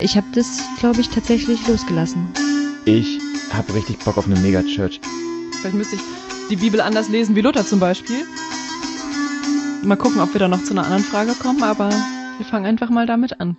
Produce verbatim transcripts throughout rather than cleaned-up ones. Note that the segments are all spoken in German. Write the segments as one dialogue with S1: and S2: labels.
S1: Ich habe das, glaube ich, tatsächlich losgelassen.
S2: Ich habe richtig Bock auf eine Megachurch.
S3: Vielleicht müsste ich die Bibel anders lesen wie Luther zum Beispiel. Mal gucken, ob wir da noch zu einer anderen Frage kommen, aber wir fangen einfach mal damit an.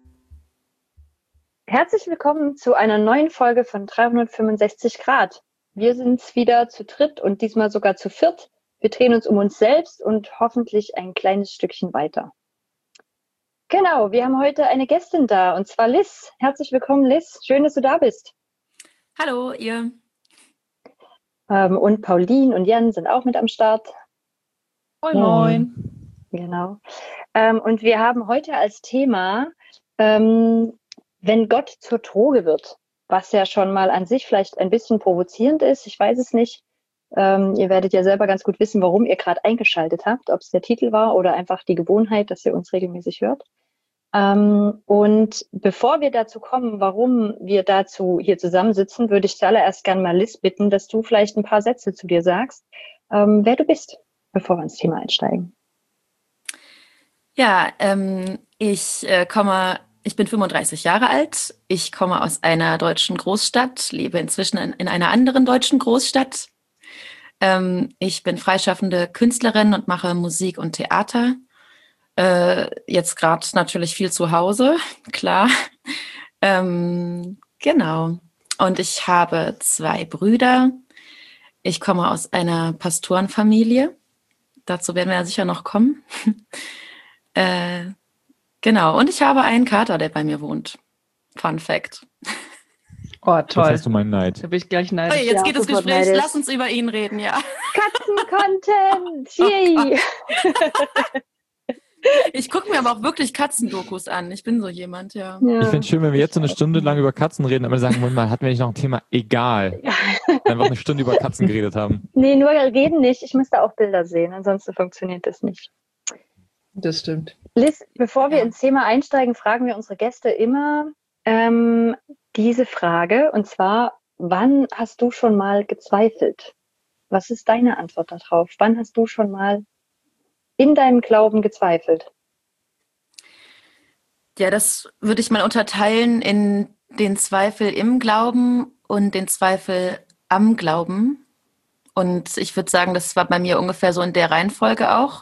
S4: Herzlich willkommen zu einer neuen Folge von dreihundertfünfundsechzig Grad. Wir sind's wieder zu dritt und diesmal sogar zu viert. Wir drehen uns um uns selbst und hoffentlich ein kleines Stückchen weiter. Genau, wir haben heute eine Gästin da, und zwar Liz. Herzlich willkommen, Liz. Schön, dass du da bist.
S5: Hallo, ihr.
S4: Ähm, und Pauline und Jan sind auch mit am Start.
S3: Moin, moin.
S4: Genau. Ähm, und wir haben heute als Thema, ähm, wenn Gott zur Droge wird, was ja schon mal an sich vielleicht ein bisschen provozierend ist. Ich weiß es nicht. Ähm, ihr werdet ja selber ganz gut wissen, warum ihr gerade eingeschaltet habt, ob es der Titel war oder einfach die Gewohnheit, dass ihr uns regelmäßig hört. Ähm, und bevor wir dazu kommen, warum wir dazu hier zusammensitzen, würde ich zuallererst gerne mal Liz bitten, dass du vielleicht ein paar Sätze zu dir sagst, ähm, wer du bist, bevor wir ins Thema einsteigen.
S5: Ja, ähm, ich äh, komme, ich bin fünfunddreißig Jahre alt. Ich komme aus einer deutschen Großstadt, lebe inzwischen in, in einer anderen deutschen Großstadt. Ähm, ich bin freischaffende Künstlerin und mache Musik und Theater. Äh, jetzt gerade natürlich viel zu Hause, klar. Ähm, genau. Und ich habe zwei Brüder. Ich komme aus einer Pastorenfamilie. Dazu werden wir ja sicher noch kommen. äh, genau. Und ich habe einen Kater, der bei mir wohnt. Fun Fact.
S3: Oh, toll.
S2: Das hast du meinen Neid.
S3: Da bin ich gleich neidisch.
S5: Okay, jetzt
S4: Ja,
S5: geht das
S4: sofort
S5: Gespräch.
S4: neidisch.
S5: Lass uns über ihn reden, ja.
S4: Katzen-Content! Yay!
S5: Ich gucke mir aber auch wirklich Katzendokus an. Ich bin so jemand, ja.
S4: Ja.
S2: Ich finde es schön, wenn wir jetzt so eine Stunde lang über Katzen reden, aber sagen, Moment mal, hatten wir nicht noch ein Thema? Egal. Einfach eine Stunde über Katzen geredet haben.
S4: Nee, nur reden nicht. Ich müsste auch Bilder sehen, ansonsten funktioniert das nicht.
S3: Das stimmt.
S4: Liz, bevor wir
S5: Ja.
S4: ins Thema einsteigen, fragen wir unsere Gäste immer ähm, diese Frage, und zwar, wann hast du schon mal gezweifelt? Was ist deine Antwort darauf? Wann hast du schon mal in deinem Glauben gezweifelt?
S5: Ja, das würde ich mal unterteilen in den Zweifel im Glauben und den Zweifel am Glauben. Und ich würde sagen, das war bei mir ungefähr so in der Reihenfolge auch.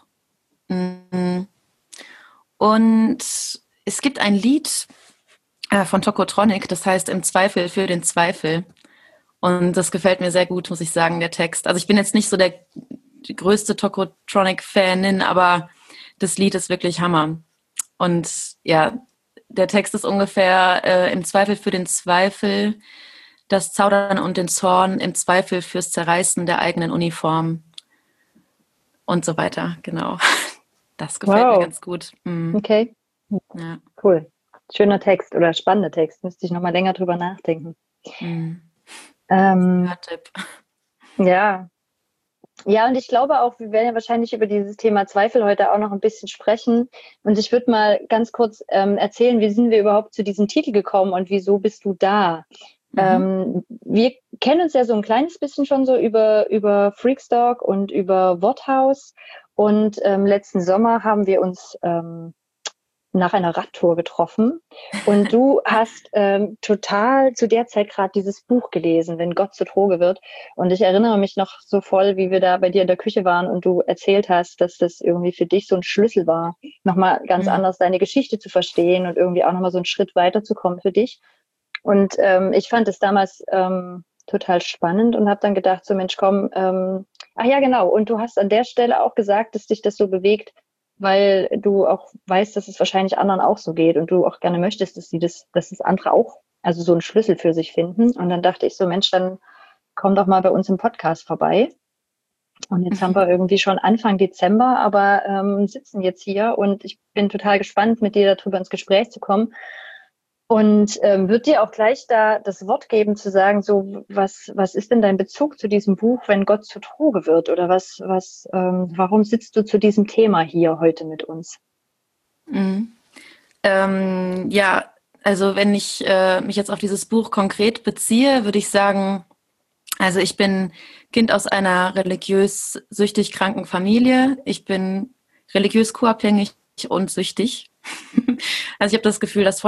S5: Und es gibt ein Lied äh, von Tokotronic, das heißt Im Zweifel für den Zweifel. Und das gefällt mir sehr gut, muss ich sagen, der Text. Also ich bin jetzt nicht so der die größte Tokotronic-Fanin, aber das Lied ist wirklich Hammer. Und ja, der Text ist ungefähr äh, im Zweifel für den Zweifel, das Zaudern und den Zorn, im Zweifel fürs Zerreißen der eigenen Uniform und so weiter, genau. Das gefällt
S4: Wow.
S5: mir ganz gut. Mhm.
S4: Okay,
S5: Ja.
S4: cool. Schöner Text oder spannender Text. Müsste ich nochmal länger drüber nachdenken.
S5: Mhm.
S4: Ähm,
S5: Ja, Tipp.
S4: ja. Ja, und ich glaube auch, wir werden ja wahrscheinlich über dieses Thema Zweifel heute auch noch ein bisschen sprechen. Und ich würde mal ganz kurz ähm, erzählen, wie sind wir überhaupt zu diesem Titel gekommen und wieso bist du da?
S5: Mhm.
S4: Ähm, wir kennen uns ja so ein kleines bisschen schon so über, über Freakstock und über Worthaus. Und ähm, letzten Sommer haben wir uns ähm, nach einer Radtour getroffen. Und du hast ähm, total zu der Zeit gerade dieses Buch gelesen, Wenn Gott zur Droge wird. Und ich erinnere mich noch so voll, wie wir da bei dir in der Küche waren und du erzählt hast, dass das irgendwie für dich so ein Schlüssel war, nochmal ganz
S5: Mhm.
S4: anders deine Geschichte zu verstehen und irgendwie auch nochmal so einen Schritt weiterzukommen für dich. Und ähm, ich fand es damals ähm, total spannend und habe dann gedacht, so Mensch, komm, ähm, ach ja, genau. Und du hast an der Stelle auch gesagt, dass dich das so bewegt, weil du auch weißt, dass es wahrscheinlich anderen auch so geht und du auch gerne möchtest, dass sie das, dass das andere auch, also so einen Schlüssel für sich finden. Und dann dachte ich so, Mensch, dann komm doch mal bei uns im Podcast vorbei. Und jetzt haben wir irgendwie schon Anfang Dezember, aber ähm, sitzen jetzt hier und ich bin total gespannt, mit dir darüber ins Gespräch zu kommen. Und ähm, würde dir auch gleich da das Wort geben, zu sagen, so was was ist denn dein Bezug zu diesem Buch, wenn Gott zur Droge wird? Oder was was ähm, warum sitzt du zu diesem Thema hier heute mit uns?
S5: Mhm. Ähm, ja, also wenn ich äh, mich jetzt auf dieses Buch konkret beziehe, würde ich sagen, also ich bin Kind aus einer religiös süchtig kranken Familie. Ich bin religiös co-abhängig und süchtig. Also ich habe das Gefühl, das volle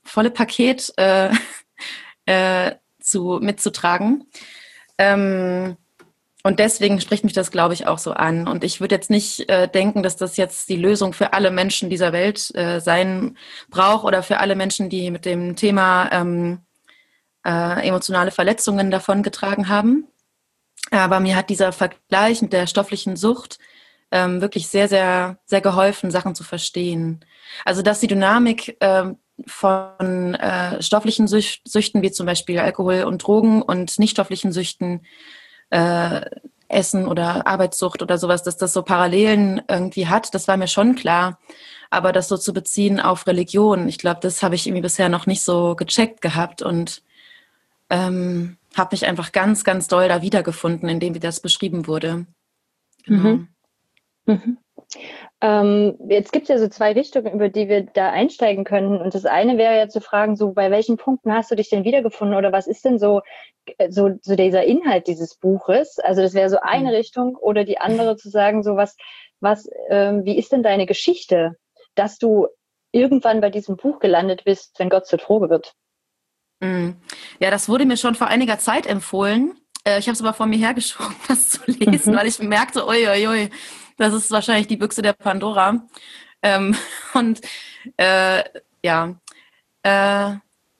S5: volle Paket äh, äh, zu, mitzutragen. Ähm, und deswegen spricht mich das, glaube ich, auch so an. Und ich würde jetzt nicht äh, denken, dass das jetzt die Lösung für alle Menschen dieser Welt äh, sein braucht oder für alle Menschen, die mit dem Thema ähm, äh, emotionale Verletzungen davongetragen haben. Aber mir hat dieser Vergleich mit der stofflichen Sucht ähm, wirklich sehr, sehr, sehr geholfen, Sachen zu verstehen. Also, dass die Dynamik ähm, von äh, stofflichen Süch- Süchten, wie zum Beispiel Alkohol und Drogen, und nicht stofflichen Süchten, äh, Essen oder Arbeitssucht oder sowas, dass das so Parallelen irgendwie hat, das war mir schon klar. Aber das so zu beziehen auf Religion, ich glaube, das habe ich irgendwie bisher noch nicht so gecheckt gehabt und ähm, habe mich einfach ganz, ganz doll da wiedergefunden, indem wie das beschrieben wurde. Genau.
S4: Mhm. Mhm. Ähm, jetzt gibt es ja so zwei Richtungen, über die wir da einsteigen können. Und das eine wäre ja zu fragen, so bei welchen Punkten hast du dich denn wiedergefunden oder was ist denn so, so, so dieser Inhalt dieses Buches? Also das wäre so eine
S5: Mhm.
S4: Richtung, oder die andere zu sagen, so was, was, ähm, wie ist denn deine Geschichte, dass du irgendwann bei diesem Buch gelandet bist, wenn Gott zur Droge wird?
S5: Mhm. Ja, das wurde mir schon vor einiger Zeit empfohlen. Äh, ich habe es aber vor mir hergeschoben, das zu lesen,
S4: Mhm.
S5: weil ich merkte, ui, ui, ui, das ist wahrscheinlich die Büchse der Pandora. Ähm, und äh, ja, äh,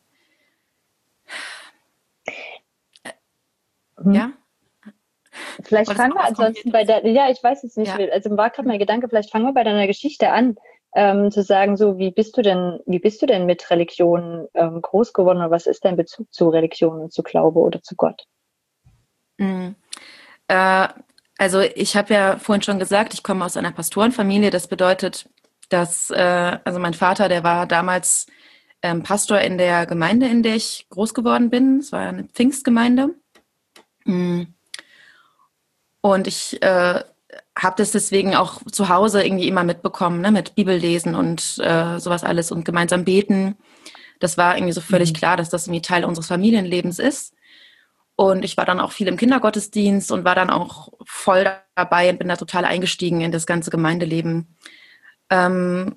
S4: Mhm.
S5: ja.
S4: Vielleicht
S5: Wolltest du
S4: fangen
S5: noch
S4: wir
S5: was
S4: ansonsten bei
S5: Konkretes?
S4: der, ja, ich weiß jetzt nicht,
S5: Ja.
S4: also war gerade mein Gedanke, vielleicht fangen wir bei deiner Geschichte an, ähm, zu sagen, so, wie bist du denn, wie bist du denn mit Religion ähm, groß geworden, oder was ist dein Bezug zu Religion und zu Glaube oder zu Gott?
S5: Mhm. Äh, also ich habe ja vorhin schon gesagt, ich komme aus einer Pastorenfamilie. Das bedeutet, dass äh, also mein Vater, der war damals ähm, Pastor in der Gemeinde, in der ich groß geworden bin. Es war eine Pfingstgemeinde. Mhm. Und ich äh, habe das deswegen auch zu Hause irgendwie immer mitbekommen, ne, mit Bibellesen und äh, sowas alles und gemeinsam beten. Das war irgendwie so völlig
S4: Mhm.
S5: klar, dass das irgendwie Teil unseres Familienlebens ist. Und ich war dann auch viel im Kindergottesdienst und war dann auch voll dabei und bin da total eingestiegen in das ganze Gemeindeleben. Ähm,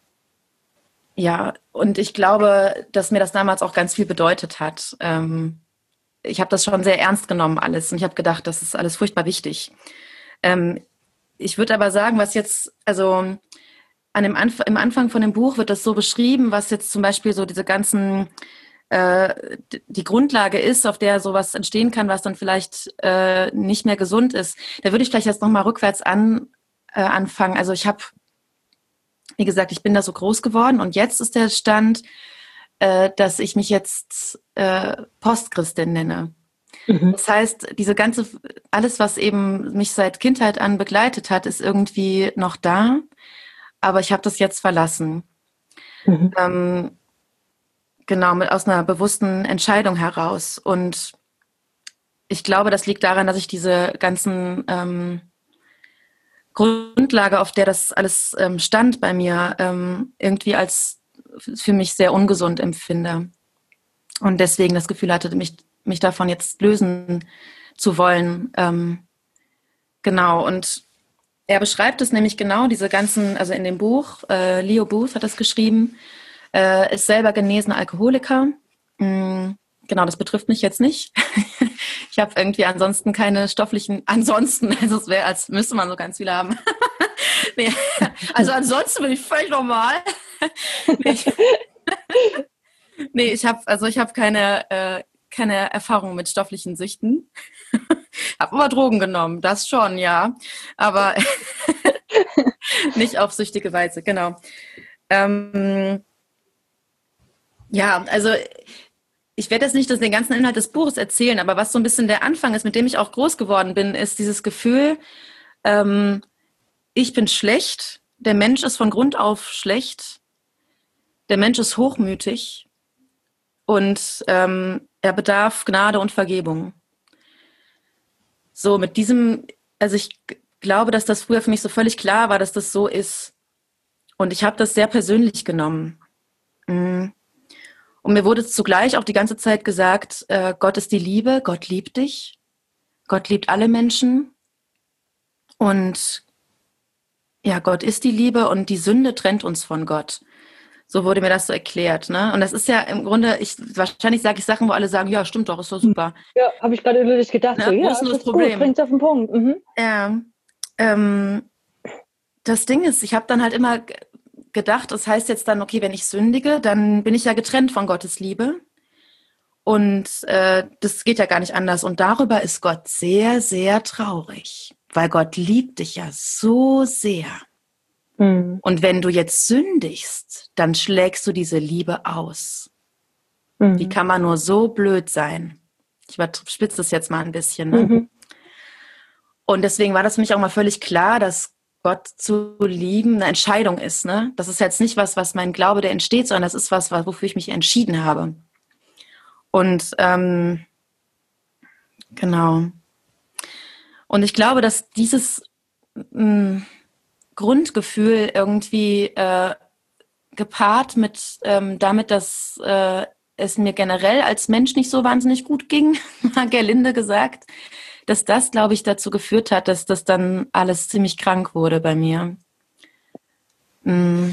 S5: ja, und ich glaube, dass mir das damals auch ganz viel bedeutet hat. Ähm, ich habe das schon sehr ernst genommen alles und ich habe gedacht, das ist alles furchtbar wichtig. Ähm, ich würde aber sagen, was jetzt, also an dem Anf- im Anfang von dem Buch wird das so beschrieben, was jetzt zum Beispiel so diese ganzen äh, die Grundlage ist, auf der sowas entstehen kann, was dann vielleicht äh, nicht mehr gesund ist. Da würde ich vielleicht jetzt nochmal rückwärts an, äh, anfangen. Also ich habe, wie gesagt, ich bin da so groß geworden und jetzt ist der Stand, äh, dass ich mich jetzt äh, Postchristin nenne.
S4: Mhm.
S5: Das heißt, diese ganze, alles, was eben mich seit Kindheit an begleitet hat, ist irgendwie noch da, aber ich habe das jetzt verlassen.
S4: Mhm.
S5: Ähm, genau, mit aus einer bewussten Entscheidung heraus. Und ich glaube, das liegt daran, dass ich diese ganzen ähm, Grundlage, auf der das alles ähm, stand bei mir, ähm, irgendwie als für mich sehr ungesund empfinde. Und deswegen das Gefühl hatte, mich, mich davon jetzt lösen zu wollen. Ähm, genau, und er beschreibt es nämlich genau, diese ganzen, also in dem Buch, äh, Leo Booth hat das geschrieben, äh, ist selber genesener Alkoholiker. Mm, genau, das betrifft mich jetzt nicht. Ich habe irgendwie ansonsten keine stofflichen, ansonsten, also es wäre, als müsste man so ganz viele haben. Nee, also ansonsten bin ich völlig normal. Nee, ich, nee, ich habe, also ich habe keine, äh, keine Erfahrung mit stofflichen Süchten. Habe aber Drogen genommen, das schon, ja. Aber nicht auf süchtige Weise, genau. Ähm, ja, also ich werde jetzt nicht das, den ganzen Inhalt des Buches erzählen, aber was so ein bisschen der Anfang ist, mit dem ich auch groß geworden bin, ist dieses Gefühl, ähm, ich bin schlecht, der Mensch ist von Grund auf schlecht, der Mensch ist hochmütig und ähm, er bedarf Gnade und Vergebung. So mit diesem, also ich g- glaube, dass das früher für mich so völlig klar war, dass das so ist. Und ich habe das sehr persönlich genommen. Mm. Und mir wurde zugleich auch die ganze Zeit gesagt, äh, Gott ist die Liebe, Gott liebt dich, Gott liebt alle Menschen und ja, Gott ist die Liebe und die Sünde trennt uns von Gott. So wurde mir das so erklärt, ne? Und das ist ja im Grunde, ich wahrscheinlich sage ich Sachen, wo alle sagen, ja, stimmt doch, ist doch super.
S4: Ja, habe ich gerade wirklich gedacht,
S5: Ne?
S4: so,
S5: Wo
S4: ja,
S5: ist denn
S4: das
S5: das
S4: ist
S5: Problem?
S4: gut, bringt's auf den Punkt. Mhm.
S5: Ja, ähm, das Ding ist, ich habe dann halt immer g- gedacht, das heißt jetzt dann, okay, wenn ich sündige, dann bin ich ja getrennt von Gottes Liebe. Und äh, das geht ja gar nicht anders. Und darüber ist Gott sehr, sehr traurig, weil Gott liebt dich ja so sehr.
S4: Mhm.
S5: Und wenn du jetzt sündigst, dann schlägst du diese Liebe aus.
S4: Mhm.
S5: Wie kann man nur so blöd sein? Ich überspitze das jetzt mal ein bisschen. Ne?
S4: Mhm.
S5: Und deswegen war das für mich auch mal völlig klar, dass Gott zu lieben eine Entscheidung ist. Ne? Das ist jetzt nicht was, was mein Glaube, der entsteht, sondern das ist was, wofür ich mich entschieden habe. Und ähm, genau. Und ich glaube, dass dieses mh, Grundgefühl irgendwie äh, gepaart mit ähm, damit, dass äh, es mir generell als Mensch nicht so wahnsinnig gut ging, mal gelinde gesagt, dass das, glaube ich, dazu geführt hat, dass das dann alles ziemlich krank wurde bei mir. Mm.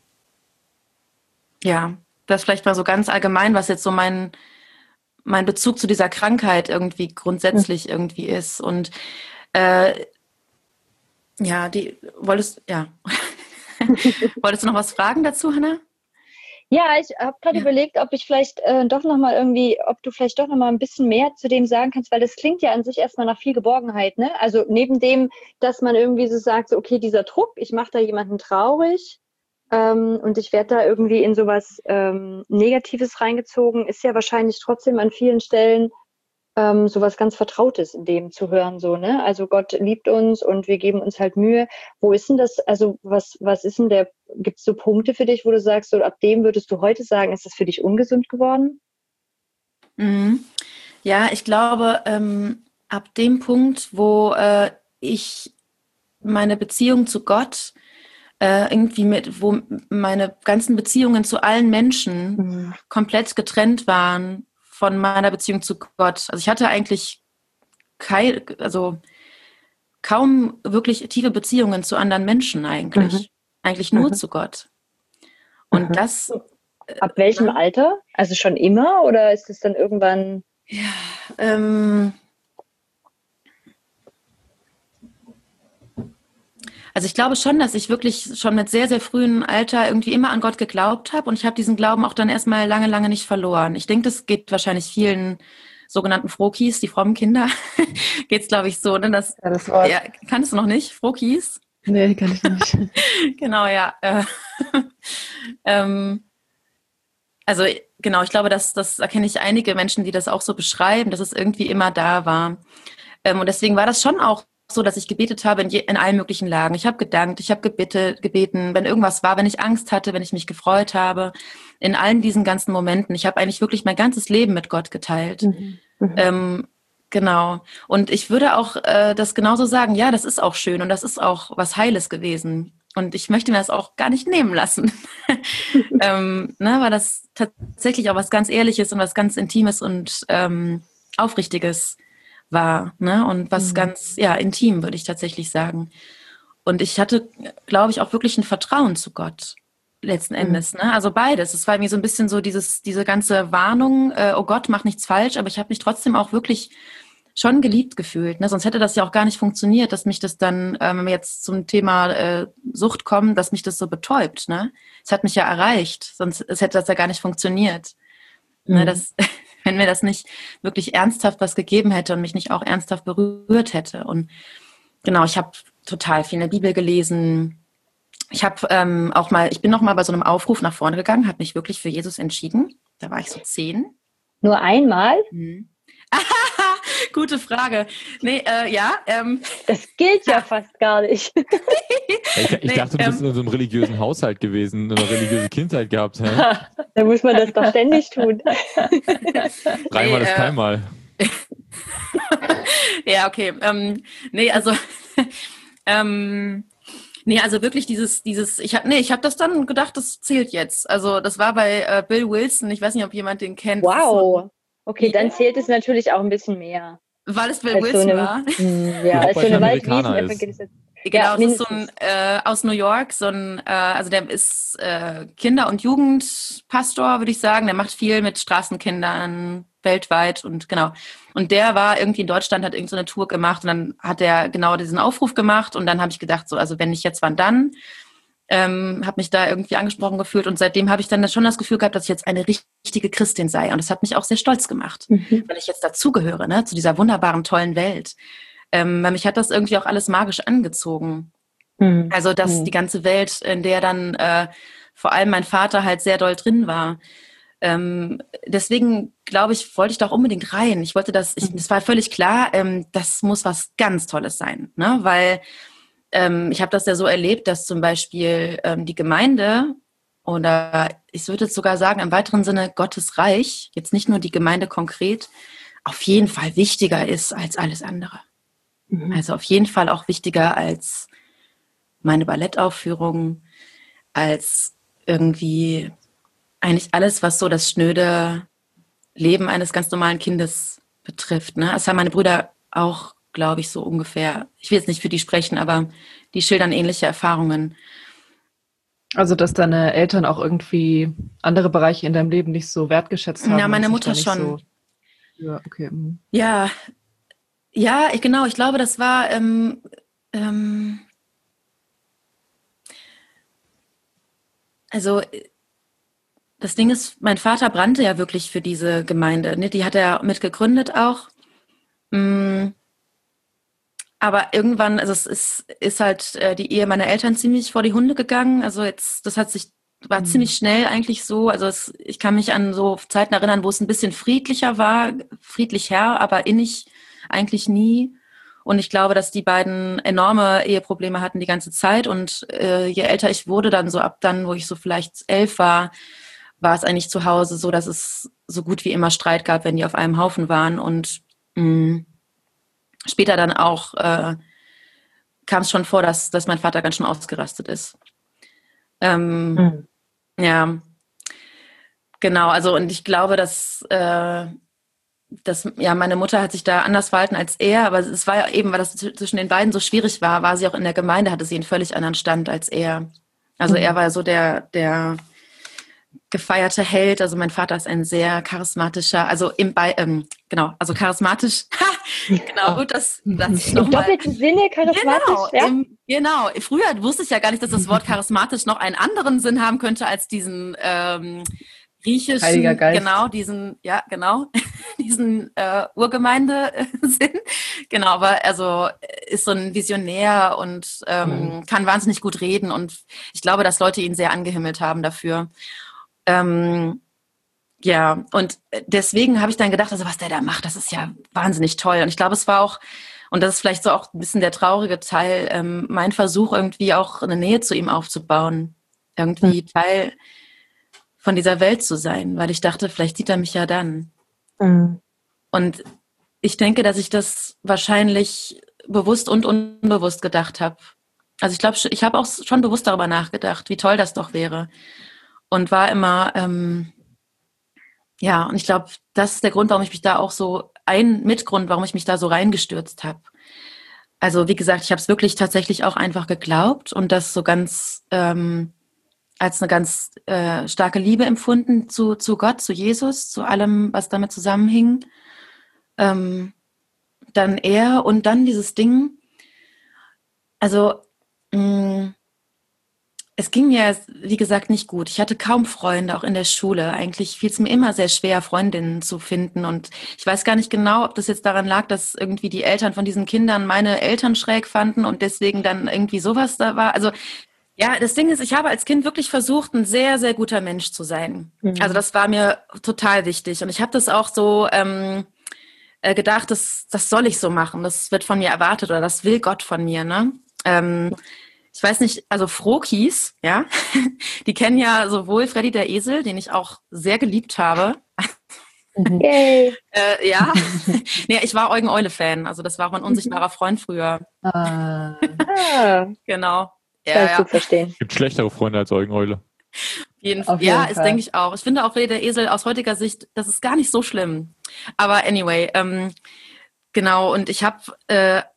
S5: Ja, das vielleicht mal so ganz allgemein, was jetzt so mein, mein Bezug zu dieser Krankheit irgendwie grundsätzlich irgendwie ist. Und äh, ja, die wolltest, ja. Wolltest du noch was fragen dazu, Hannah?
S4: Ja, ich habe gerade
S5: Ja.
S4: überlegt, ob ich vielleicht äh, doch nochmal irgendwie, ob du vielleicht doch nochmal ein bisschen mehr zu dem sagen kannst, weil das klingt ja an sich erstmal nach viel Geborgenheit, ne? Also neben dem, dass man irgendwie so sagt, so, okay, dieser Druck, ich mache da jemanden traurig ähm, und ich werde da irgendwie in sowas ähm, Negatives reingezogen, ist ja wahrscheinlich trotzdem an vielen Stellen ähm, sowas ganz Vertrautes in dem zu hören, so, ne? Also Gott liebt uns und wir geben uns halt Mühe. Wo ist denn das, also was, was ist denn der, gibt es so Punkte für dich, wo du sagst, so ab dem würdest du heute sagen, ist das für dich ungesund geworden?
S5: Mhm. Ja, ich glaube, ähm, ab dem Punkt, wo äh, ich meine Beziehung zu Gott äh, irgendwie mit, wo meine ganzen Beziehungen zu allen Menschen
S4: Mhm.
S5: komplett getrennt waren von meiner Beziehung zu Gott. Also ich hatte eigentlich kein, also kaum wirklich tiefe Beziehungen zu anderen Menschen eigentlich.
S4: Mhm.
S5: Eigentlich nur
S4: Mhm.
S5: zu Gott. Und
S4: Mhm.
S5: das,
S4: Ab welchem
S5: Ja.
S4: Alter? Also schon immer oder ist es dann irgendwann?
S5: ja, ähm, also ich glaube schon, dass ich wirklich schon mit sehr, sehr frühem Alter irgendwie immer an Gott geglaubt habe und ich habe diesen Glauben auch dann erstmal lange, lange nicht verloren. Ich denke, das geht wahrscheinlich vielen sogenannten Frohkies, die frommen Kinder, geht's glaube ich so. Ne? Das,
S3: Ja, das Wort.
S5: ja, kannst du noch nicht? Frohkies?
S3: Nee, kann ich nicht.
S5: Genau, ja. Äh, ähm, also genau, ich glaube, das, das erkenne ich einige Menschen, die das auch so beschreiben, dass es irgendwie immer da war. Ähm, und deswegen war das schon auch so, dass ich gebetet habe in, je, in allen möglichen Lagen. Ich habe gedankt, ich habe gebete, gebeten, wenn irgendwas war, wenn ich Angst hatte, wenn ich mich gefreut habe, in allen diesen ganzen Momenten. Ich habe eigentlich wirklich mein ganzes Leben mit Gott geteilt.
S4: Mhm. Mhm.
S5: Ähm, genau. Und ich würde auch äh, das genauso sagen, ja, das ist auch schön und das ist auch was Heiles gewesen. Und ich möchte mir das auch gar nicht nehmen lassen. ähm, ne, weil das tatsächlich auch was ganz Ehrliches und was ganz Intimes und ähm, Aufrichtiges war. Ne? Und was
S4: Mhm.
S5: ganz, ja, intim, würde ich tatsächlich sagen. Und ich hatte, glaube ich, auch wirklich ein Vertrauen zu Gott. Letzten
S4: Mhm.
S5: Endes, ne? Also beides. Es war mir so ein bisschen so dieses, diese ganze Warnung, äh, oh Gott, mach nichts falsch, aber ich habe mich trotzdem auch wirklich schon geliebt gefühlt, ne? Sonst hätte das ja auch gar nicht funktioniert, dass mich das dann, ähm, wenn wir jetzt zum Thema äh, Sucht kommen, dass mich das so betäubt, ne? Es hat mich ja erreicht, sonst es hätte das ja gar nicht funktioniert. Ne?
S4: Mhm.
S5: Das, wenn mir das nicht wirklich ernsthaft was gegeben hätte und mich nicht auch ernsthaft berührt hätte. Und genau, ich habe total viel in der Bibel gelesen. Ich habe ähm, auch mal, ich bin noch mal bei so einem Aufruf nach vorne gegangen, habe mich wirklich für Jesus entschieden. Da war ich so zehn.
S4: Nur einmal?
S5: Hm. Gute Frage. Nee, äh, ja. Ähm,
S4: Das gilt ja fast gar nicht.
S2: Ich, ich
S5: Nee,
S2: dachte, du bist
S5: ähm,
S2: in so einem religiösen Haushalt gewesen, eine religiöse Kindheit gehabt. Hä?
S4: Da muss man das doch ständig tun.
S2: Dreimal
S5: Nee,
S2: ist
S5: äh,
S2: keinmal.
S5: ja, okay. Ähm, nee, also ähm, nee, also wirklich dieses, dieses, ich habe nee, ich habe das dann gedacht, das zählt jetzt. Also das war bei äh, Bill Wilson, ich weiß nicht, ob jemand den kennt. Das ist
S4: Wow. Okay, dann
S5: Ja.
S4: zählt es natürlich auch ein bisschen mehr.
S5: So, weil es Bill
S4: Als so
S5: Wilson
S4: eine,
S5: war.
S4: hm, ja,
S2: Überhaupt,
S4: als so
S2: weil er
S4: eine
S2: Amerikaner
S4: Waldwiesen-Evangelisation.
S5: genau,
S4: Ja,
S5: es ist so
S4: mindestens.
S5: ein, äh, aus New York, so ein, äh, also der ist äh, Kinder- und Jugendpastor, würde ich sagen. Der macht viel mit Straßenkindern weltweit und genau. Und der war irgendwie in Deutschland, hat irgend so eine Tour gemacht und dann hat er genau diesen Aufruf gemacht und dann habe ich gedacht, so, also wenn nicht jetzt, wann dann? Ähm, habe mich da irgendwie angesprochen gefühlt und seitdem habe ich dann schon das Gefühl gehabt, dass ich jetzt eine richtige Christin sei und das hat mich auch sehr stolz gemacht,
S4: Mhm.
S5: weil ich jetzt dazugehöre, ne, zu dieser wunderbaren, tollen Welt. Ähm, weil mich hat das irgendwie auch alles magisch angezogen.
S4: Mhm.
S5: Also dass
S4: Mhm.
S5: die ganze Welt, in der dann äh, vor allem mein Vater halt sehr doll drin war. Ähm, deswegen glaube ich, wollte ich da auch unbedingt rein. Ich wollte das, ich, das war völlig klar, ähm, das muss was ganz Tolles sein, ne? Weil ähm, ich habe das ja so erlebt, dass zum Beispiel ähm, die Gemeinde oder ich würde jetzt sogar sagen im weiteren Sinne Gottes Reich, jetzt nicht nur die Gemeinde konkret, auf jeden Fall wichtiger ist als alles andere.
S4: Mhm.
S5: Also auf jeden Fall auch wichtiger als meine Ballettaufführung, als irgendwie eigentlich alles, was so das schnöde Leben eines ganz normalen Kindes betrifft. Ne? Das haben meine Brüder auch, glaube ich, so ungefähr. Ich will jetzt nicht für die sprechen, aber die schildern ähnliche Erfahrungen.
S3: Also, dass deine Eltern auch irgendwie andere Bereiche in deinem Leben nicht so wertgeschätzt haben.
S5: Ja, meine
S3: und sich
S5: Mutter
S3: da nicht
S5: schon.
S3: So, ja, okay. mhm.
S5: Ja, ja, ich, genau. Ich glaube, das war ähm, ähm, also das Ding ist, mein Vater brannte ja wirklich für diese Gemeinde. Ne? Die hat er mitgegründet auch. Mm, aber irgendwann, also es ist, ist halt äh, die Ehe meiner Eltern ziemlich vor die Hunde gegangen. Also jetzt, das hat sich, war
S3: Mhm.
S5: ziemlich schnell eigentlich so. Also es, ich kann mich an so Zeiten erinnern, wo es ein bisschen friedlicher war, friedlicher, aber innig eigentlich nie. Und ich glaube, dass die beiden enorme Eheprobleme hatten die ganze Zeit. Und äh, je älter ich wurde, dann so ab dann, wo ich so vielleicht elf war, war es eigentlich zu Hause so, dass es so gut wie immer Streit gab, wenn die auf einem Haufen waren. Und mh, später dann auch äh, kam es schon vor, dass, dass mein Vater ganz schön ausgerastet ist. Ähm,
S4: Mhm.
S5: ja, genau. Also und ich glaube, dass, äh, dass ja meine Mutter hat sich da anders verhalten als er, aber es war ja eben, weil das zwischen den beiden so schwierig war, war sie auch in der Gemeinde, hatte sie einen völlig anderen Stand als er. Also
S4: Mhm.
S5: er war so der, der gefeierte Held. Also mein Vater ist ein sehr charismatischer, also im Be ähm, genau, also charismatisch. Genau, gut, dass das ich
S4: Im
S5: noch mal.
S4: doppelten Sinne charismatisch,
S5: Genau,
S4: ja?
S5: im, genau. Früher wusste ich ja gar nicht, dass das Wort charismatisch noch einen anderen Sinn haben könnte als diesen ähm, griechischen,
S3: Heiliger Geist.
S5: genau, diesen, ja, genau, diesen äh, Urgemeinde-Sinn. Genau, aber also ist so ein Visionär und ähm,
S4: Mhm.
S5: kann wahnsinnig gut reden und ich glaube, dass Leute ihn sehr angehimmelt haben dafür. Ähm, ja, und deswegen habe ich dann gedacht, also was der da macht, das ist ja wahnsinnig toll. Und ich glaube, es war auch, und das ist vielleicht so auch ein bisschen der traurige Teil, ähm, mein Versuch, irgendwie auch eine Nähe zu ihm aufzubauen. Irgendwie Teil von dieser Welt zu sein, weil ich dachte, vielleicht sieht er mich ja dann.
S4: Mhm.
S5: Und ich denke, dass ich das wahrscheinlich bewusst und unbewusst gedacht habe. Also ich glaube, ich habe auch schon bewusst darüber nachgedacht, wie toll das doch wäre. Und war immer, ähm, ja, und ich glaube, das ist der Grund, warum ich mich da auch so, ein Mitgrund, warum ich mich da so reingestürzt habe. Also wie gesagt, ich habe es wirklich tatsächlich auch einfach geglaubt und das so ganz ähm, als eine ganz äh, starke Liebe empfunden zu, zu Gott, zu Jesus, zu allem, was damit zusammenhing. Ähm, dann er und dann dieses Ding. Also mh, es ging mir, wie gesagt, nicht gut. Ich hatte kaum Freunde, auch in der Schule. Eigentlich fiel es mir immer sehr schwer, Freundinnen zu finden. Und ich weiß gar nicht genau, ob das jetzt daran lag, dass irgendwie die Eltern von diesen Kindern meine Eltern schräg fanden und deswegen dann irgendwie sowas da war. Also ja, das Ding ist, ich habe als Kind wirklich versucht, ein sehr, sehr guter Mensch zu sein.
S4: Mhm.
S5: Also das war mir total wichtig. Und ich habe das auch so ähm, äh, gedacht, das, das soll ich so machen. Das wird von mir erwartet oder das will Gott von mir. Ne? Ähm, ich weiß nicht, also Frokis, ja, die kennen ja sowohl Freddy der Esel, den ich auch sehr geliebt habe.
S4: Mhm. Yay.
S5: Äh, ja, nee, ich war Eugen Eule-Fan. Also das war auch mein unsichtbarer Freund früher.
S3: Ah.
S4: Ah,
S5: Genau.
S4: kann
S5: Ja,
S4: ich
S5: ja.
S4: gut verstehen.
S2: Gibt schlechtere Freunde als Eugeneule.
S5: Jeden,
S3: Auf
S5: ja,
S3: jeden
S5: ist
S3: Fall.
S5: denke ich auch. Ich finde auch Freddy der Esel aus heutiger Sicht, das ist gar nicht so schlimm. Aber anyway, ähm, genau. Und ich habe äh,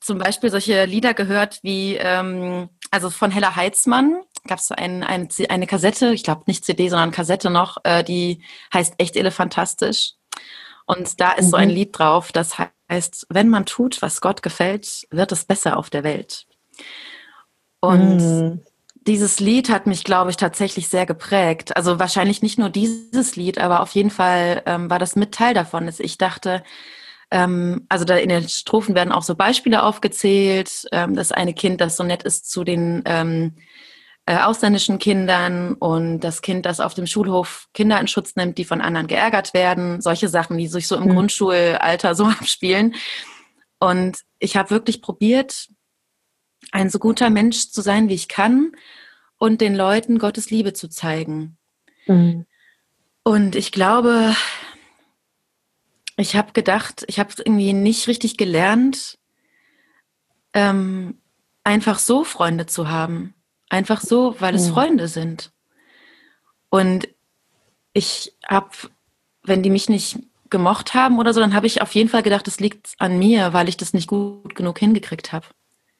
S5: zum Beispiel solche Lieder gehört wie, ähm, also von Hella Heitzmann gab es so ein, ein, eine Kassette, ich glaube nicht C D, sondern Kassette noch, äh, die heißt Echt Elefantastisch. Und da ist mhm. so ein Lied drauf, das heißt, wenn man tut, was Gott gefällt, wird es besser auf der Welt. Und mhm. dieses Lied hat mich, glaube ich, tatsächlich sehr geprägt. Also wahrscheinlich nicht nur dieses Lied, aber auf jeden Fall ähm, war das mit Teil davon, dass ich dachte, ähm, also da in den Strophen werden auch so Beispiele aufgezählt. Ähm, das eine Kind, das so nett ist zu den ähm, äh, ausländischen Kindern und das Kind, das auf dem Schulhof Kinder in Schutz nimmt, die von anderen geärgert werden. Solche Sachen, die sich so im mhm. Grundschulalter so abspielen. Und ich habe wirklich probiert, ein so guter Mensch zu sein, wie ich kann und den Leuten Gottes Liebe zu zeigen. Mhm. Und ich glaube, ich habe gedacht, ich habe irgendwie nicht richtig gelernt, ähm, einfach so Freunde zu haben. Einfach so, weil es mhm. Freunde sind. Und ich habe, wenn die mich nicht gemocht haben oder so, dann habe ich auf jeden Fall gedacht, das liegt an mir, weil ich das nicht gut genug hingekriegt habe.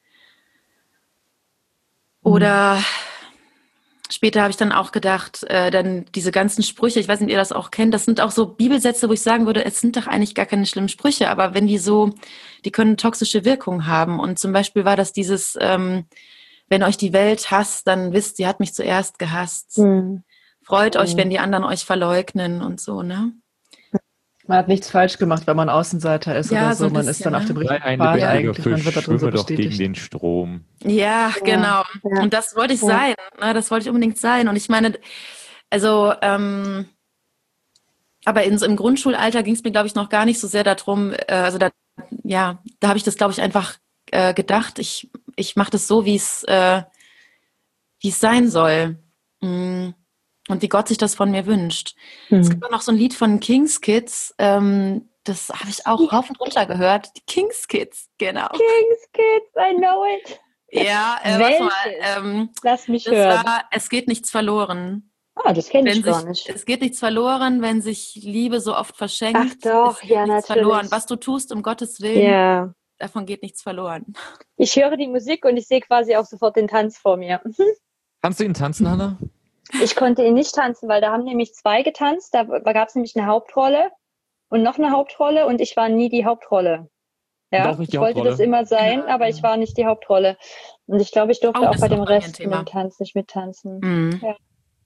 S5: Oder später habe ich dann auch gedacht, äh, dann diese ganzen Sprüche, ich weiß nicht, ob ihr das auch kennt, das sind auch so Bibelsätze, wo ich sagen würde, es sind doch eigentlich gar keine schlimmen Sprüche, aber wenn die so, die können toxische Wirkung haben. Und zum Beispiel war das dieses, ähm, wenn euch die Welt hasst, dann wisst, sie hat mich zuerst gehasst. Mhm. Freut mhm. euch, wenn die anderen euch verleugnen und so, ne?
S3: Man hat nichts falsch gemacht, wenn man Außenseiter ist ja, oder so. so man bisschen, ist dann auf dem richtigen
S2: ein
S3: Pfad eigentlich.
S2: Fisch,
S3: man wird da drin so bestätigt.
S2: Doch gegen den Strom.
S5: Ja, genau. Ja. Und das wollte ich ja. sein. Ne? Das wollte ich unbedingt sein. Und ich meine, also, ähm, aber in, so im Grundschulalter ging es mir, glaube ich, noch gar nicht so sehr darum, äh, also da, ja, da habe ich das, glaube ich, einfach äh, gedacht, ich, ich mache das so, wie es äh, wie es sein soll. Mhm. Und wie Gott sich das von mir wünscht. Mhm. Es gibt auch noch so ein Lied von King's Kids, ähm, das habe ich auch rauf und runter gehört. Die King's Kids, genau.
S4: King's Kids, I know it.
S5: Ja, äh, warte mal. Ähm,
S4: Lass mich
S5: das
S4: hören.
S5: war Es geht nichts verloren.
S4: Ah, das kenne ich
S5: wenn
S4: gar
S5: sich,
S4: nicht.
S5: Es geht nichts verloren, wenn sich Liebe so oft verschenkt.
S4: Ach doch,
S5: es geht
S4: ja,
S5: nichts
S4: natürlich.
S5: verloren. Was du tust, um Gottes Willen,
S4: ja.
S5: davon geht nichts verloren.
S4: Ich höre die Musik und ich sehe quasi auch sofort den Tanz vor mir.
S2: Kannst du ihn tanzen, Hannah?
S4: Ich konnte ihn nicht tanzen, weil da haben nämlich zwei getanzt. Da gab es nämlich eine Hauptrolle und noch eine Hauptrolle und ich war nie die Hauptrolle. Ja, ich wollte Hauptrolle. Das immer sein, ja. aber ich war nicht die Hauptrolle. Und ich glaube, ich durfte oh, auch bei dem Rest mit dem Tanz nicht mittanzen. Mhm. Ja.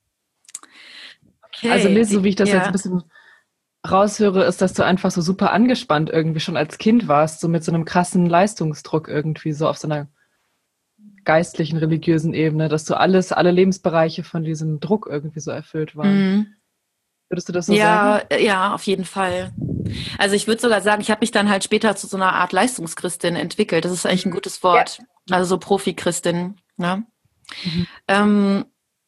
S3: Okay. Also Liz, so wie ich das ja. jetzt ein bisschen raushöre, ist, dass du einfach so super angespannt irgendwie schon als Kind warst, so mit so einem krassen Leistungsdruck irgendwie so auf so einer geistlichen, religiösen Ebene, dass du alles, alle Lebensbereiche von diesem Druck irgendwie so erfüllt waren. Mhm. Würdest du das so
S5: ja,
S3: sagen?
S5: Ja, auf jeden Fall. Also ich würde sogar sagen, ich habe mich dann halt später zu so einer Art Leistungschristin entwickelt. Das ist eigentlich ein gutes Wort. Ja. Also so Profi-Christin. Ne? Mhm. Ähm,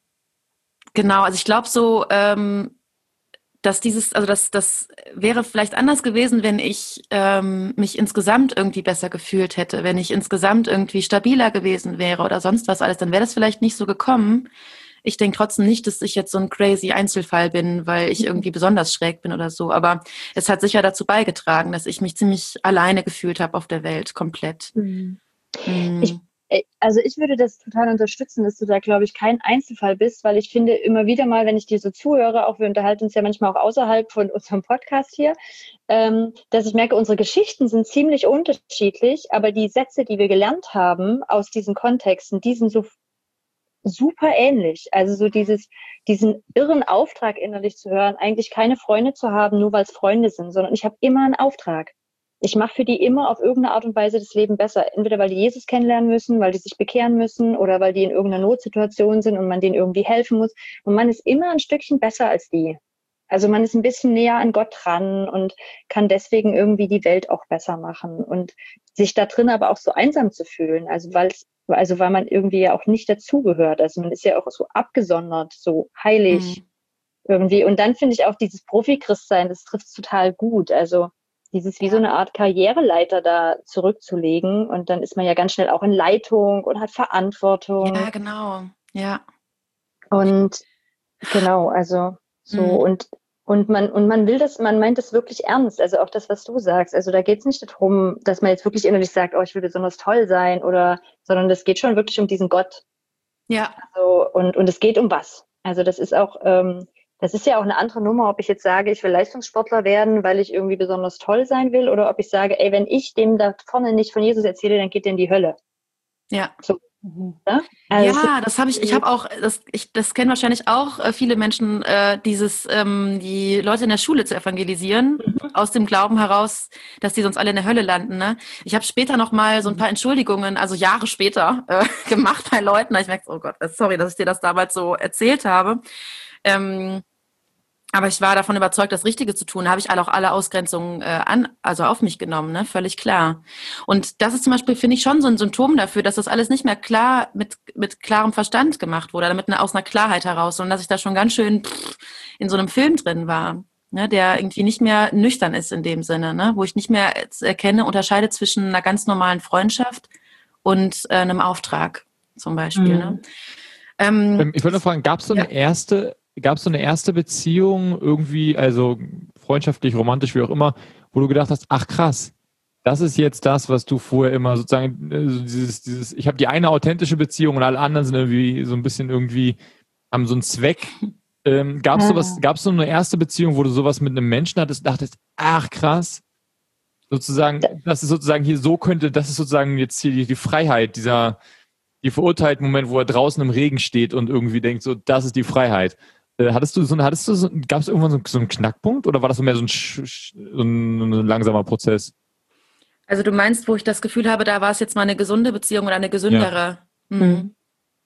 S5: genau, also ich glaube so, ähm, dass dieses, also das, das wäre vielleicht anders gewesen, wenn ich ähm, mich insgesamt irgendwie besser gefühlt hätte, wenn ich insgesamt irgendwie stabiler gewesen wäre oder sonst was alles, dann wäre das vielleicht nicht so gekommen. Ich denke trotzdem nicht, dass ich jetzt so ein crazy Einzelfall bin, weil ich irgendwie besonders schräg bin oder so. Aber es hat sicher dazu beigetragen, dass ich mich ziemlich alleine gefühlt habe auf der Welt, komplett. Mhm. Mhm.
S4: Ich Also ich würde das total unterstützen, dass du da, glaube ich, kein Einzelfall bist, weil ich finde immer wieder mal, wenn ich dir so zuhöre, auch wir unterhalten uns ja manchmal auch außerhalb von unserem Podcast hier, ähm, dass ich merke, unsere Geschichten sind ziemlich unterschiedlich, aber die Sätze, die wir gelernt haben aus diesen Kontexten, die sind so super ähnlich. Also so dieses, diesen irren Auftrag innerlich zu hören, eigentlich keine Freunde zu haben, nur weil es Freunde sind, sondern ich habe immer einen Auftrag. Ich mache für die immer auf irgendeine Art und Weise das Leben besser. Entweder weil die Jesus kennenlernen müssen, weil die sich bekehren müssen oder weil die in irgendeiner Notsituation sind und man denen irgendwie helfen muss. Und man ist immer ein Stückchen besser als die. Also man ist ein bisschen näher an Gott dran und kann deswegen irgendwie die Welt auch besser machen und sich da drin aber auch so einsam zu fühlen. Also weil es, also weil man irgendwie ja auch nicht dazugehört. Also man ist ja auch so abgesondert, so heilig mhm. irgendwie. Und dann finde ich auch dieses Profi-Christsein, das trifft total gut. Also dieses wie so eine Art Karriereleiter da zurückzulegen und dann ist man ja ganz schnell auch in Leitung und hat Verantwortung.
S5: Ja, genau, ja.
S4: Und genau, also so mhm. und Und man, und man will das, man meint das wirklich ernst. Also auch das, was du sagst. Also da geht es nicht darum, dass man jetzt wirklich innerlich sagt, oh, ich will besonders toll sein oder, sondern es geht schon wirklich um diesen Gott.
S5: Ja.
S4: Also, und, und es geht um was. Also das ist auch, ähm, das ist ja auch eine andere Nummer, ob ich jetzt sage, ich will Leistungssportler werden, weil ich irgendwie besonders toll sein will, oder ob ich sage, ey, wenn ich dem da vorne nicht von Jesus erzähle, dann geht der in die Hölle.
S5: Ja.
S4: So. Ja, also
S5: ja, das habe ich, ich habe auch, das, ich, das kennen wahrscheinlich auch äh, viele Menschen, äh, dieses, ähm, die Leute in der Schule zu evangelisieren, mhm. aus dem Glauben heraus, dass die sonst alle in der Hölle landen. Ne? Ich habe später noch mal so ein paar Entschuldigungen, also Jahre später, äh, gemacht bei Leuten. Ich merke, oh Gott, sorry, dass ich dir das damals so erzählt habe. Ähm, Aber ich war davon überzeugt, das Richtige zu tun. Da habe ich alle auch alle Ausgrenzungen äh, an, also auf mich genommen, ne? Völlig klar. Und das ist zum Beispiel, finde ich, schon so ein Symptom dafür, dass das alles nicht mehr klar mit mit klarem Verstand gemacht wurde, oder mit einer, aus einer Klarheit heraus, sondern dass ich da schon ganz schön pff, in so einem Film drin war, ne? Der irgendwie nicht mehr nüchtern ist in dem Sinne, ne? Wo ich nicht mehr erkenne, unterscheide zwischen einer ganz normalen Freundschaft und äh, einem Auftrag zum Beispiel. Mhm. Ne?
S2: Ähm, ich wollte noch fragen, gab es so eine ja. erste Gab es so eine erste Beziehung irgendwie, also freundschaftlich, romantisch, wie auch immer, wo du gedacht hast, ach krass, das ist jetzt das, was du vorher immer sozusagen, also dieses, dieses, ich habe die eine authentische Beziehung und alle anderen sind irgendwie so ein bisschen irgendwie, haben so einen Zweck. Ähm, gab es sowas, gab es so eine erste Beziehung, wo du sowas mit einem Menschen hattest und dachtest, ach krass, sozusagen, das ist sozusagen hier so könnte, das ist sozusagen jetzt hier die, die Freiheit, dieser, die verurteilten Moment, wo er draußen im Regen steht und irgendwie denkt, so, das ist die Freiheit. Hattest du so, hattest du so, gab es irgendwann so, so einen Knackpunkt oder war das so mehr so ein, so ein, ein langsamer Prozess?
S5: Also du meinst, wo ich das Gefühl habe, da war es jetzt mal eine gesunde Beziehung oder eine gesündere? Ja. Mhm.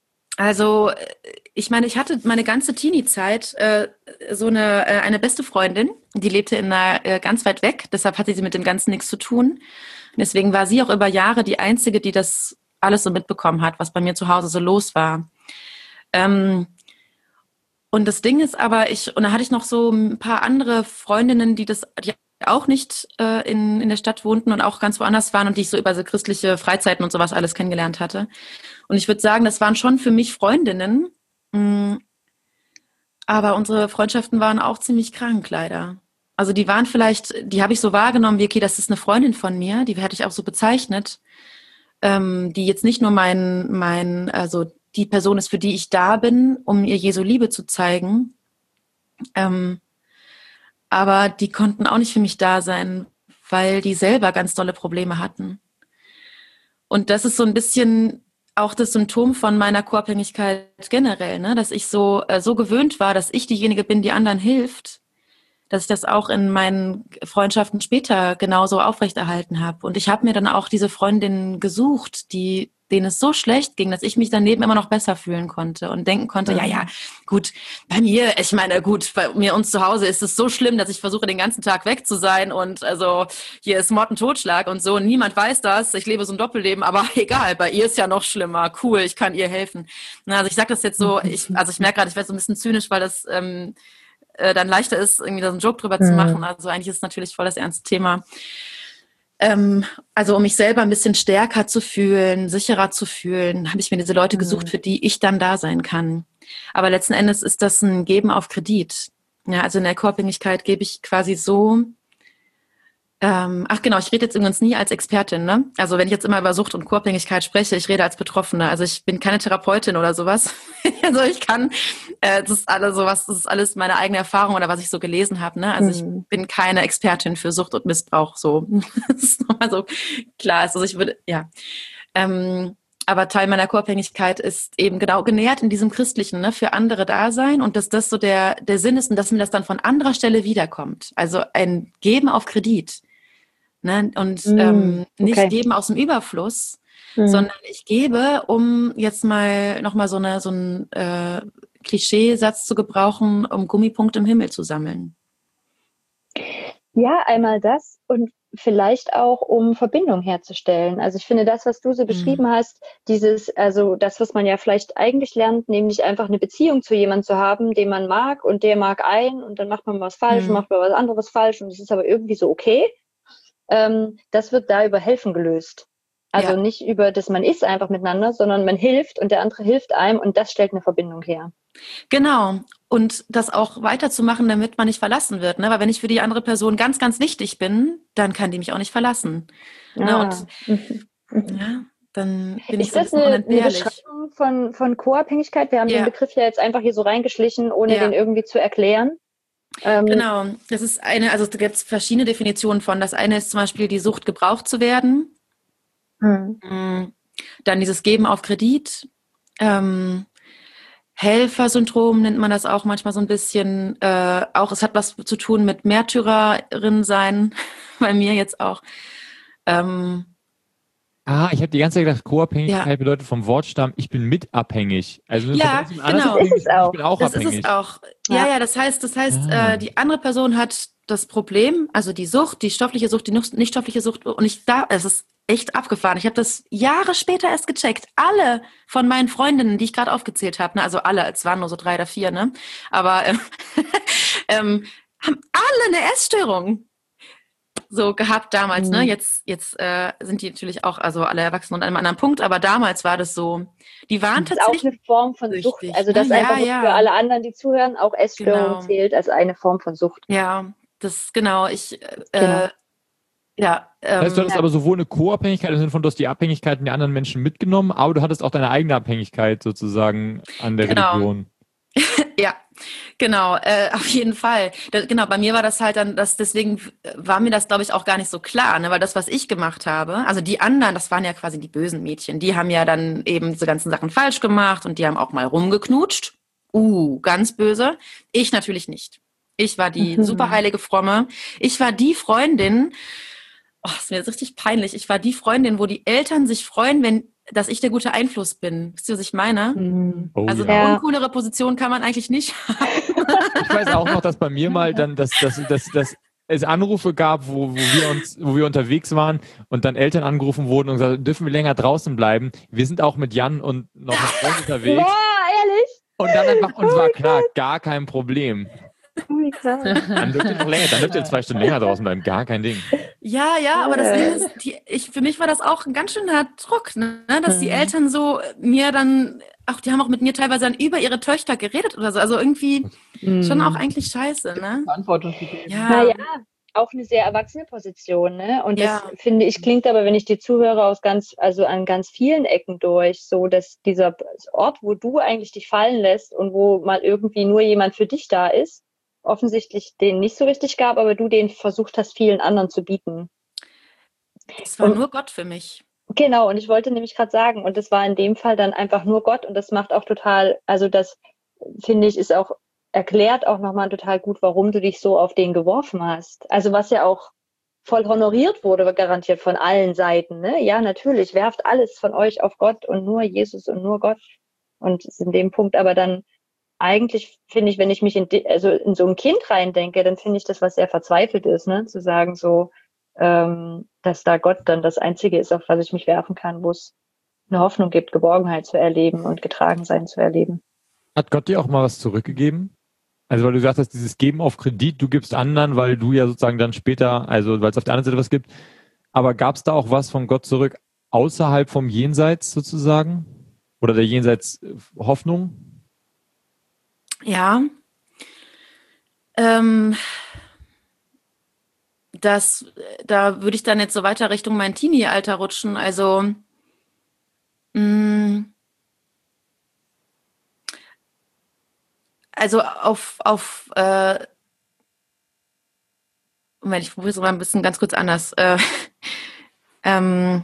S5: Also ich meine, ich hatte meine ganze Teenie-Zeit äh, so eine äh, eine beste Freundin, die lebte in einer äh, ganz weit weg, deshalb hatte sie mit dem Ganzen nichts zu tun. Und deswegen war sie auch über Jahre die Einzige, die das alles so mitbekommen hat, was bei mir zu Hause so los war. Ähm, Und das Ding ist aber, ich, und da hatte ich noch so ein paar andere Freundinnen, die das, die auch nicht äh, in, in der Stadt wohnten und auch ganz woanders waren und die ich so über so christliche Freizeiten und sowas alles kennengelernt hatte. Und ich würde sagen, das waren schon für mich Freundinnen, mh, aber unsere Freundschaften waren auch ziemlich krank, leider. Also die waren vielleicht, die habe ich so wahrgenommen, wie, okay, das ist eine Freundin von mir, die hätte ich auch so bezeichnet, ähm, die jetzt nicht nur mein, mein, also die Person ist, für die ich da bin, um ihr Jesu Liebe zu zeigen. Ähm, aber die konnten auch nicht für mich da sein, weil die selber ganz dolle Probleme hatten. Und das ist so ein bisschen auch das Symptom von meiner Co-Abhängigkeit generell, ne? Dass ich so, äh, so gewöhnt war, dass ich diejenige bin, die anderen hilft, dass ich das auch in meinen Freundschaften später genauso aufrechterhalten habe. Und ich habe mir dann auch diese Freundinnen gesucht, die denen es so schlecht ging, dass ich mich daneben immer noch besser fühlen konnte und denken konnte, ja, ja, gut, bei mir, ich meine, gut, bei mir uns zu Hause ist es so schlimm, dass ich versuche, den ganzen Tag weg zu sein und also hier ist Mord und Totschlag und so, niemand weiß das, ich lebe so ein Doppelleben, aber egal, bei ihr ist ja noch schlimmer, cool, ich kann ihr helfen. Also ich sage das jetzt so, ich, also ich merke gerade, ich werde so ein bisschen zynisch, weil das ähm, äh, dann leichter ist, irgendwie da so einen Joke drüber zu machen, also eigentlich ist es natürlich voll das ernste Thema. Ähm, also um mich selber ein bisschen stärker zu fühlen, sicherer zu fühlen, habe ich mir diese Leute mhm. gesucht, für die ich dann da sein kann. Aber letzten Endes ist das ein Geben auf Kredit. Ja, also in der Co-Abhängigkeit gebe ich quasi so, ähm, ach genau, ich rede jetzt übrigens nie als Expertin, ne? Also wenn ich jetzt immer über Sucht und Co-Abhängigkeit spreche, ich rede als Betroffene. Also ich bin keine Therapeutin oder sowas. Also ich kann, äh, das ist alles sowas, das ist alles meine eigene Erfahrung oder was ich so gelesen habe, ne? Also mhm. ich bin keine Expertin für Sucht und Missbrauch, so. Das ist nochmal so klar. Also ich würde, ja. Ähm, aber Teil meiner Co-Abhängigkeit ist eben genau genährt in diesem Christlichen, ne, für andere da sein und dass das so der, der Sinn ist und dass mir das dann von anderer Stelle wiederkommt. Also ein Geben auf Kredit. Ne? Und mm, ähm, nicht okay. geben aus dem Überfluss, mm. sondern ich gebe, um jetzt mal nochmal so, eine, so einen äh, Klischeesatz zu gebrauchen, um Gummipunkte im Himmel zu sammeln.
S4: Ja, einmal das und vielleicht auch, um Verbindung herzustellen. Also ich finde das, was du so beschrieben mm. hast, dieses, also das, was man ja vielleicht eigentlich lernt, nämlich einfach eine Beziehung zu jemandem zu haben, den man mag und der mag einen und dann macht man was falsch mm. und macht man was anderes falsch und es ist aber irgendwie so okay. Ähm, das wird da über Helfen gelöst. Also ja. nicht über das, man ist einfach miteinander, sondern man hilft und der andere hilft einem und das stellt eine Verbindung her.
S5: Genau. Und das auch weiterzumachen, damit man nicht verlassen wird. Ne? Weil wenn ich für die andere Person ganz, ganz wichtig bin, dann kann die mich auch nicht verlassen.
S4: Ah.
S5: Ne? Und
S4: Mhm. Mhm.
S5: ja, dann bin ich
S4: Ist
S5: so ein
S4: das
S5: bisschen
S4: eine, eine
S5: unentbehrlich.
S4: Beschreibung von, von Co-Abhängigkeit? Wir haben
S5: Ja.
S4: den Begriff ja jetzt einfach hier so reingeschlichen, ohne
S5: Ja.
S4: den irgendwie zu erklären. Ähm,
S5: Genau. Das ist eine, also es gibt verschiedene Definitionen von. Das eine ist zum Beispiel die Sucht, gebraucht zu werden.
S4: hm.
S5: Dann dieses Geben auf Kredit. Ähm, Helfersyndrom nennt man das auch manchmal so ein bisschen. Äh, auch es hat was zu tun mit Märtyrerin sein, bei mir jetzt auch. Ähm,
S2: Ah, ich habe die ganze Zeit gedacht, Co-Abhängigkeit
S5: Ja.
S2: bedeutet vom Wortstamm, ich bin mitabhängig. Also wenn
S5: Ja,
S2: von jemand anders
S5: genau.
S2: abhängig
S4: Das ist es
S2: bin, ich
S4: auch.
S2: bin auch
S5: das ist
S2: abhängig.
S5: es auch. Ja,
S4: Ja.
S5: ja, das heißt, das heißt,
S2: Ah.
S5: äh, die andere Person hat das Problem, also die Sucht, die stoffliche Sucht, die nicht nicht stoffliche Sucht, und ich da, es ist echt abgefahren. Ich habe das Jahre später erst gecheckt. Alle von meinen Freundinnen, die ich gerade aufgezählt habe, ne, also alle, es waren nur so drei oder vier, ne, aber ähm, ähm, haben alle eine Essstörung so gehabt damals, ne?
S4: Mhm.
S5: Jetzt, jetzt äh, sind die natürlich auch, also alle erwachsen und an einem anderen Punkt, aber damals war das so, die waren
S4: Das ist auch
S5: tatsächlich
S4: eine Form von Sucht.
S5: süchtig,
S4: Also
S5: ne?
S4: das
S5: Ja,
S4: einfach nur
S5: ja.
S4: für alle anderen, die zuhören, auch Essstörung
S5: Genau.
S4: zählt als eine Form von Sucht.
S5: Ja, das genau, ich äh,
S4: Genau.
S5: ja,
S2: Das heißt, du
S5: ähm,
S2: hattest aber sowohl eine Co-Abhängigkeit im Sinne von, du hast die Abhängigkeiten der anderen Menschen mitgenommen, aber du hattest auch deine eigene Abhängigkeit sozusagen an der
S5: Genau.
S2: Religion.
S5: ja, genau, äh, auf jeden Fall. Da, genau, bei mir war das halt dann, das, deswegen war mir das, glaube ich, auch gar nicht so klar, ne? Weil das, was ich gemacht habe, also die anderen, das waren ja quasi die bösen Mädchen, die haben ja dann eben diese ganzen Sachen falsch gemacht und die haben auch mal rumgeknutscht. Uh, ganz böse. Ich natürlich nicht. Ich war die
S4: Mhm.
S5: superheilige Fromme. Ich war die Freundin, oh, ist mir jetzt richtig peinlich, ich war die Freundin, wo die Eltern sich freuen, wenn, dass ich der gute Einfluss bin. Wisst ihr, was ich meine?
S4: Mhm.
S2: Oh
S5: Also
S2: ja.
S5: eine
S4: Ja.
S5: uncoolere Position kann man eigentlich nicht haben.
S2: Ich weiß auch noch, dass bei mir mal dann, dass, dass, dass, dass es Anrufe gab, wo, wo wir uns, wo wir unterwegs waren und dann Eltern angerufen wurden und gesagt, dürfen wir länger draußen bleiben? Wir sind auch mit Jan und noch mit Freunden unterwegs.
S4: Boah, ehrlich?
S2: Und dann einfach, uns war klar, gar kein Problem.
S4: Oh, wie krass.
S2: Dann dürft ihr noch länger, dann dürft ihr zwei Stunden länger draußen bleiben, gar kein Ding.
S5: Ja, ja, aber das Ding ist, die, ich, für mich war das auch ein ganz schöner Druck, ne? Dass die
S4: Mhm.
S5: Eltern so mir dann, auch die haben auch mit mir teilweise dann über ihre Töchter geredet oder so. Also irgendwie schon auch eigentlich scheiße, ne?
S3: Verantwortung gegeben.
S5: Ja.
S4: Naja, auch eine sehr erwachsene Position, ne? Und das,
S5: Ja.
S4: finde ich, klingt aber, wenn ich dir zuhöre, aus ganz, also an ganz vielen Ecken durch, so dass dieser Ort, wo du eigentlich dich fallen lässt und wo mal irgendwie nur jemand für dich da ist, offensichtlich den nicht so richtig gab, aber du den versucht hast, vielen anderen zu bieten.
S5: Das war
S4: Und-
S5: nur Gott für mich.
S4: Genau, und ich wollte nämlich gerade sagen, und das war in dem Fall dann einfach nur Gott und das macht auch total, also das finde ich, ist auch, erklärt auch nochmal total gut, warum du dich so auf den geworfen hast. Also was ja auch voll honoriert wurde, garantiert von allen Seiten, ne? Ja, natürlich, werft alles von euch auf Gott und nur Jesus und nur Gott. Und ist in dem Punkt aber dann eigentlich, finde ich, wenn ich mich in, de, also in so ein Kind reindenke, dann finde ich das, was sehr verzweifelt ist, ne? Zu sagen so, ähm, dass da Gott dann das Einzige ist, auf was ich mich werfen kann, wo es eine Hoffnung gibt, Geborgenheit zu erleben und Getragensein zu erleben.
S2: Hat Gott dir auch mal was zurückgegeben? Also weil du gesagt hast, dieses Geben auf Kredit, du gibst anderen, weil du ja sozusagen dann später, also weil es auf der anderen Seite was gibt. Aber gab es da auch was von Gott zurück außerhalb vom Jenseits sozusagen? Oder der Jenseits Hoffnung?
S5: Ja. Ähm, das, da würde ich dann jetzt so weiter Richtung mein Teenie-Alter rutschen. Also, mh, also auf, auf äh, Moment, ich probiere es mal ein bisschen ganz kurz anders. Äh, ähm,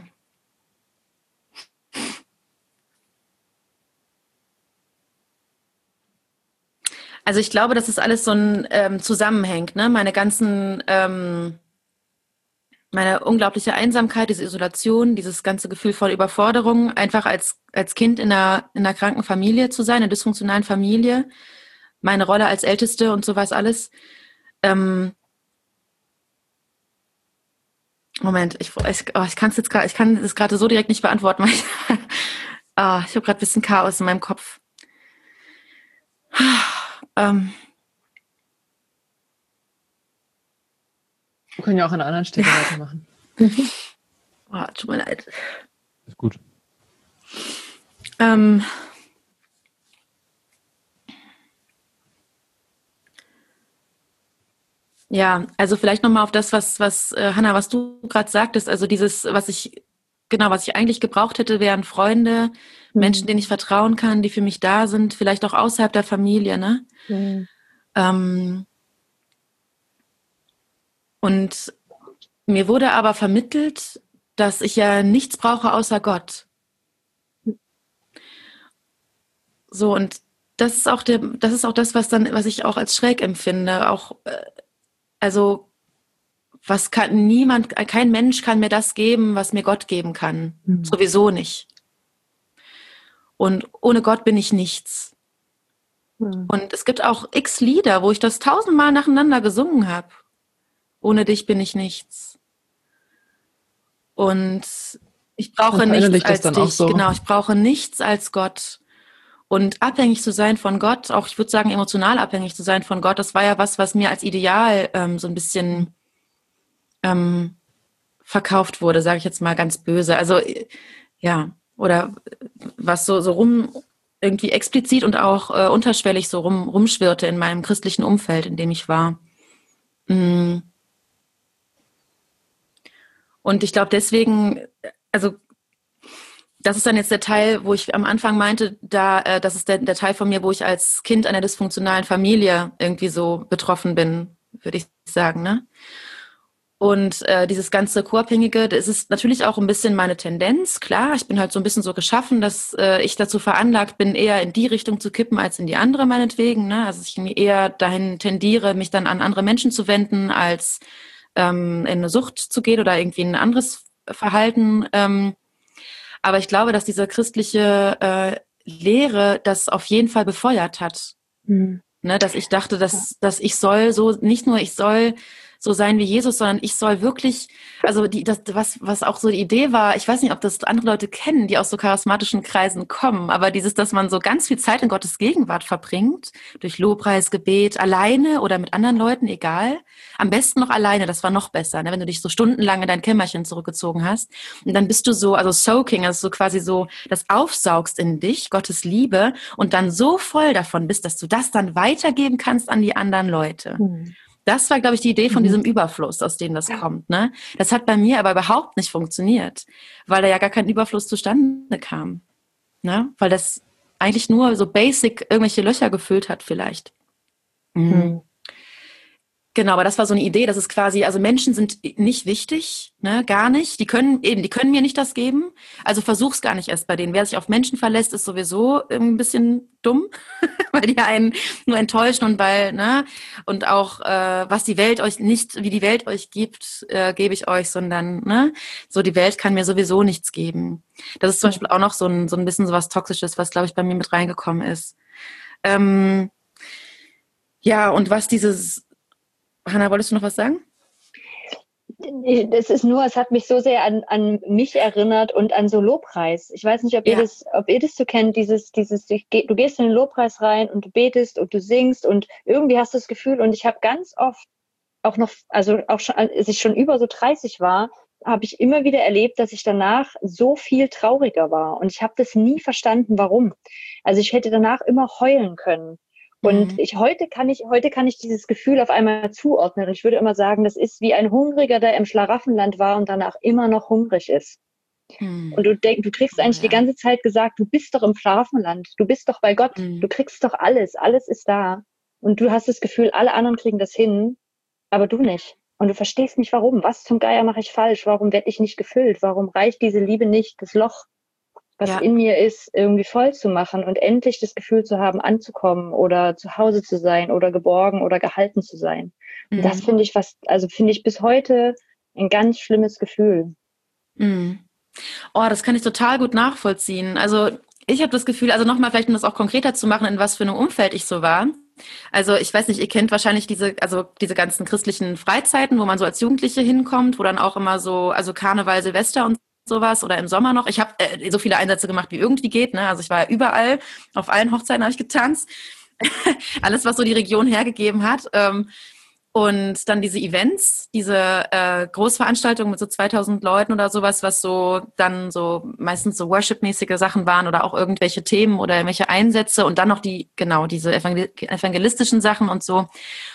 S5: also ich glaube, dass es alles so ein ähm, zusammenhängt, ne? Meine ganzen, ähm, meine unglaubliche Einsamkeit, diese Isolation, dieses ganze Gefühl von Überforderung, einfach als, als Kind in einer, in einer kranken Familie zu sein, in einer dysfunktionalen Familie, meine Rolle als Älteste und sowas alles. Ähm, Moment, ich, ich, oh, ich kann es jetzt gerade, ich kann es gerade so direkt nicht beantworten, weil ich, oh, ich habe gerade ein bisschen Chaos in meinem Kopf. ähm,
S3: Wir können ja auch an einer anderen Stelle weitermachen.
S5: oh, tut mir leid.
S2: Ist gut.
S5: Ähm, Ja, also vielleicht nochmal auf das, was, was, äh, Hannah, was du gerade sagtest, also dieses, was ich, genau, was ich eigentlich gebraucht hätte, wären Freunde, mhm. Menschen, denen ich vertrauen kann, die für mich da sind, vielleicht auch außerhalb der Familie, ne? Mhm. Ähm, und mir wurde aber vermittelt, dass ich ja nichts brauche außer Gott. So, und das ist auch der, das ist auch das, was dann, was ich auch als schräg empfinde, auch, äh, also, was kann niemand, kein Mensch kann mir das geben, was mir Gott geben kann. Mhm. Sowieso nicht. Und ohne Gott bin ich nichts. Mhm. Und es gibt auch x Lieder, wo ich das tausendmal nacheinander gesungen habe. Ohne dich bin ich nichts. Und ich brauche nichts als dich. So. Genau, ich brauche nichts als Gott. Und abhängig zu sein von Gott, auch ich würde sagen emotional abhängig zu sein von Gott, das war ja was, was mir als Ideal ähm, so ein bisschen ähm, verkauft wurde, sage ich jetzt mal ganz böse. Also ja, oder was so, so rum irgendwie explizit und auch äh, unterschwellig so rum, rumschwirrte in meinem christlichen Umfeld, in dem ich war. Mm. Und ich glaube deswegen, also das ist dann jetzt der Teil, wo ich am Anfang meinte, da, äh, das ist der, der Teil von mir, wo ich als Kind einer dysfunktionalen Familie irgendwie so betroffen bin, würde ich sagen, ne? Und äh, dieses ganze Co-Abhängige, das ist natürlich auch ein bisschen meine Tendenz, klar. Ich bin halt so ein bisschen so geschaffen, dass äh, ich dazu veranlagt bin, eher in die Richtung zu kippen als in die andere meinetwegen, ne? Also ich eher dahin tendiere, mich dann an andere Menschen zu wenden, als ähm, in eine Sucht zu gehen oder irgendwie ein anderes Verhalten. Ähm, aber ich glaube, dass diese christliche äh, Lehre das auf jeden Fall befeuert hat. Mhm. Ne, dass ich dachte, dass, dass ich soll so, nicht nur ich soll so sein wie Jesus, sondern ich soll wirklich, also die, das, was, was auch so die Idee war, ich weiß nicht, ob das andere Leute kennen, die aus so charismatischen Kreisen kommen, aber dieses, dass man so ganz viel Zeit in Gottes Gegenwart verbringt, durch Lobpreis, Gebet, alleine oder mit anderen Leuten, egal. Am besten noch alleine, das war noch besser, ne? Wenn du dich so stundenlang in dein Kämmerchen zurückgezogen hast. Und dann bist du so, also soaking, also so quasi so, das aufsaugst in dich, Gottes Liebe, und dann so voll davon bist, dass du das dann weitergeben kannst an die anderen Leute. Mhm. Das war, glaube ich, die Idee von diesem Überfluss, aus dem das ja. kommt. Ne? Das hat bei mir aber überhaupt nicht funktioniert, weil da ja gar kein Überfluss zustande kam. Ne? Weil das eigentlich nur so basic irgendwelche Löcher gefüllt hat vielleicht. Mhm. Mhm. Genau, aber das war so eine Idee, dass es quasi, also Menschen sind nicht wichtig, ne, gar nicht. Die können eben, die können mir nicht das geben. Also versuch's gar nicht erst bei denen. Wer sich auf Menschen verlässt, ist sowieso ein bisschen dumm, weil die einen nur enttäuschen und weil, ne, und auch äh, was die Welt euch nicht, wie die Welt euch gibt, äh, gebe ich euch, sondern, ne, so die Welt kann mir sowieso nichts geben. Das ist zum Beispiel auch noch so ein so ein bisschen so was Toxisches, was, glaube ich, bei mir mit reingekommen ist. Ähm, ja, und was dieses Hannah, wolltest du noch was sagen?
S4: Das ist nur, es hat mich so sehr an, an mich erinnert und an so Lobpreis. Ich weiß nicht, ob ja. ihr das, ob ihr das so kennt, dieses, dieses, du gehst in den Lobpreis rein und du betest und du singst und irgendwie hast du das Gefühl, und ich habe ganz oft auch noch, also auch schon, als ich schon über so dreißig war, habe ich immer wieder erlebt, dass ich danach so viel trauriger war. Und ich habe das nie verstanden, warum. Also ich hätte danach immer heulen können. Und ich, heute kann ich, heute kann ich dieses Gefühl auf einmal zuordnen. Ich würde immer sagen, das ist wie ein Hungriger, der im Schlaraffenland war und danach immer noch hungrig ist. Hm. Und du denkst, du kriegst eigentlich oh, ja. die ganze Zeit gesagt, du bist doch im Schlaraffenland. Du bist doch bei Gott. Hm. Du kriegst doch alles. Alles ist da. Und du hast das Gefühl, alle anderen kriegen das hin, aber du nicht. Und du verstehst nicht, warum. Was zum Geier mache ich falsch? Warum werde ich nicht gefüllt? Warum reicht diese Liebe nicht, das Loch, was ja. in mir ist, irgendwie voll zu machen und endlich das Gefühl zu haben, anzukommen oder zu Hause zu sein oder geborgen oder gehalten zu sein. Und mhm. das finde ich was, also finde ich bis heute ein ganz schlimmes Gefühl.
S5: Mhm. Oh, das kann ich total gut nachvollziehen. Also ich habe das Gefühl, also nochmal vielleicht, um das auch konkreter zu machen, in was für einem Umfeld ich so war. Also ich weiß nicht, ihr kennt wahrscheinlich diese, also diese ganzen christlichen Freizeiten, wo man so als Jugendliche hinkommt, wo dann auch immer so, also Karneval, Silvester und sowas oder im Sommer noch. Ich habe äh, so viele Einsätze gemacht, wie irgendwie geht. Ne? Also ich war ja überall, auf allen Hochzeiten habe ich getanzt. Alles, was so die Region hergegeben hat. Ähm, und dann diese Events, diese äh, Großveranstaltungen mit so zweitausend Leuten oder sowas, was so dann so meistens so Worship-mäßige Sachen waren oder auch irgendwelche Themen oder irgendwelche Einsätze und dann noch die, genau, diese evangel- evangelistischen Sachen und so.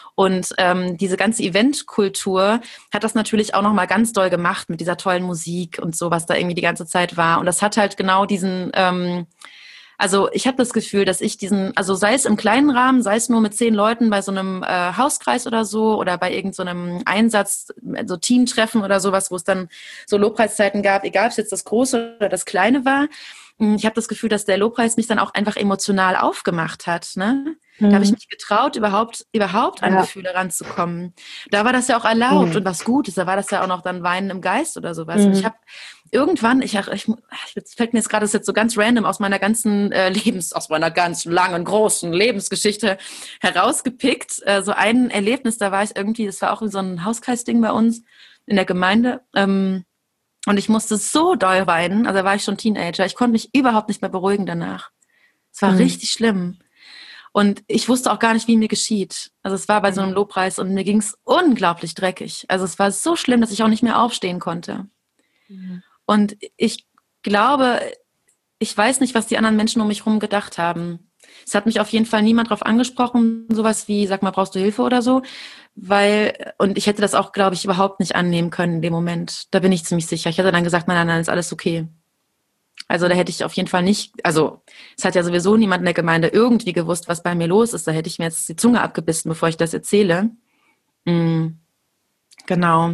S5: Und ähm, diese ganze Eventkultur hat das natürlich auch nochmal ganz doll gemacht mit dieser tollen Musik und so, was da irgendwie die ganze Zeit war. Und das hat halt genau diesen, ähm, also ich habe das Gefühl, dass ich diesen, also sei es im kleinen Rahmen, sei es nur mit zehn Leuten bei so einem äh, Hauskreis oder so oder bei irgendeinem so Einsatz, so Teamtreffen oder sowas, wo es dann so Lobpreiszeiten gab, egal ob es jetzt das Große oder das Kleine war. Ich habe das Gefühl, dass der Lobpreis mich dann auch einfach emotional aufgemacht hat. Ne? Mhm. Da habe ich mich getraut, überhaupt überhaupt an ja. Gefühle ranzukommen. Da war das ja auch erlaubt mhm. und was Gutes. Da war das ja auch noch dann Weinen im Geist oder sowas. Mhm. Und ich habe irgendwann, ich, ich, ich fällt mir jetzt gerade das jetzt so ganz random aus meiner ganzen äh, Lebens, aus meiner ganz langen, großen Lebensgeschichte herausgepickt. Äh, so ein Erlebnis, da war ich irgendwie, das war auch so ein Hauskreisding bei uns in der Gemeinde. Ähm, Und ich musste so doll weinen, also da war ich schon Teenager, ich konnte mich überhaupt nicht mehr beruhigen danach. Es war mhm. richtig schlimm. Und ich wusste auch gar nicht, wie mir geschieht. Also es war bei so einem Lobpreis und mir ging es unglaublich dreckig. Also es war so schlimm, dass ich auch nicht mehr aufstehen konnte. Mhm. Und ich glaube, ich weiß nicht, was die anderen Menschen um mich herum gedacht haben. Es hat mich auf jeden Fall niemand drauf angesprochen, sowas wie, sag mal, brauchst du Hilfe oder so? Weil, und ich hätte das auch, glaube ich, überhaupt nicht annehmen können in dem Moment. Da bin ich ziemlich sicher. Ich hätte dann gesagt, nein, nein, nein, ist alles okay. Also da hätte ich auf jeden Fall nicht, also es hat ja sowieso niemand in der Gemeinde irgendwie gewusst, was bei mir los ist. Da hätte ich mir jetzt die Zunge abgebissen, bevor ich das erzähle. Mhm. Genau.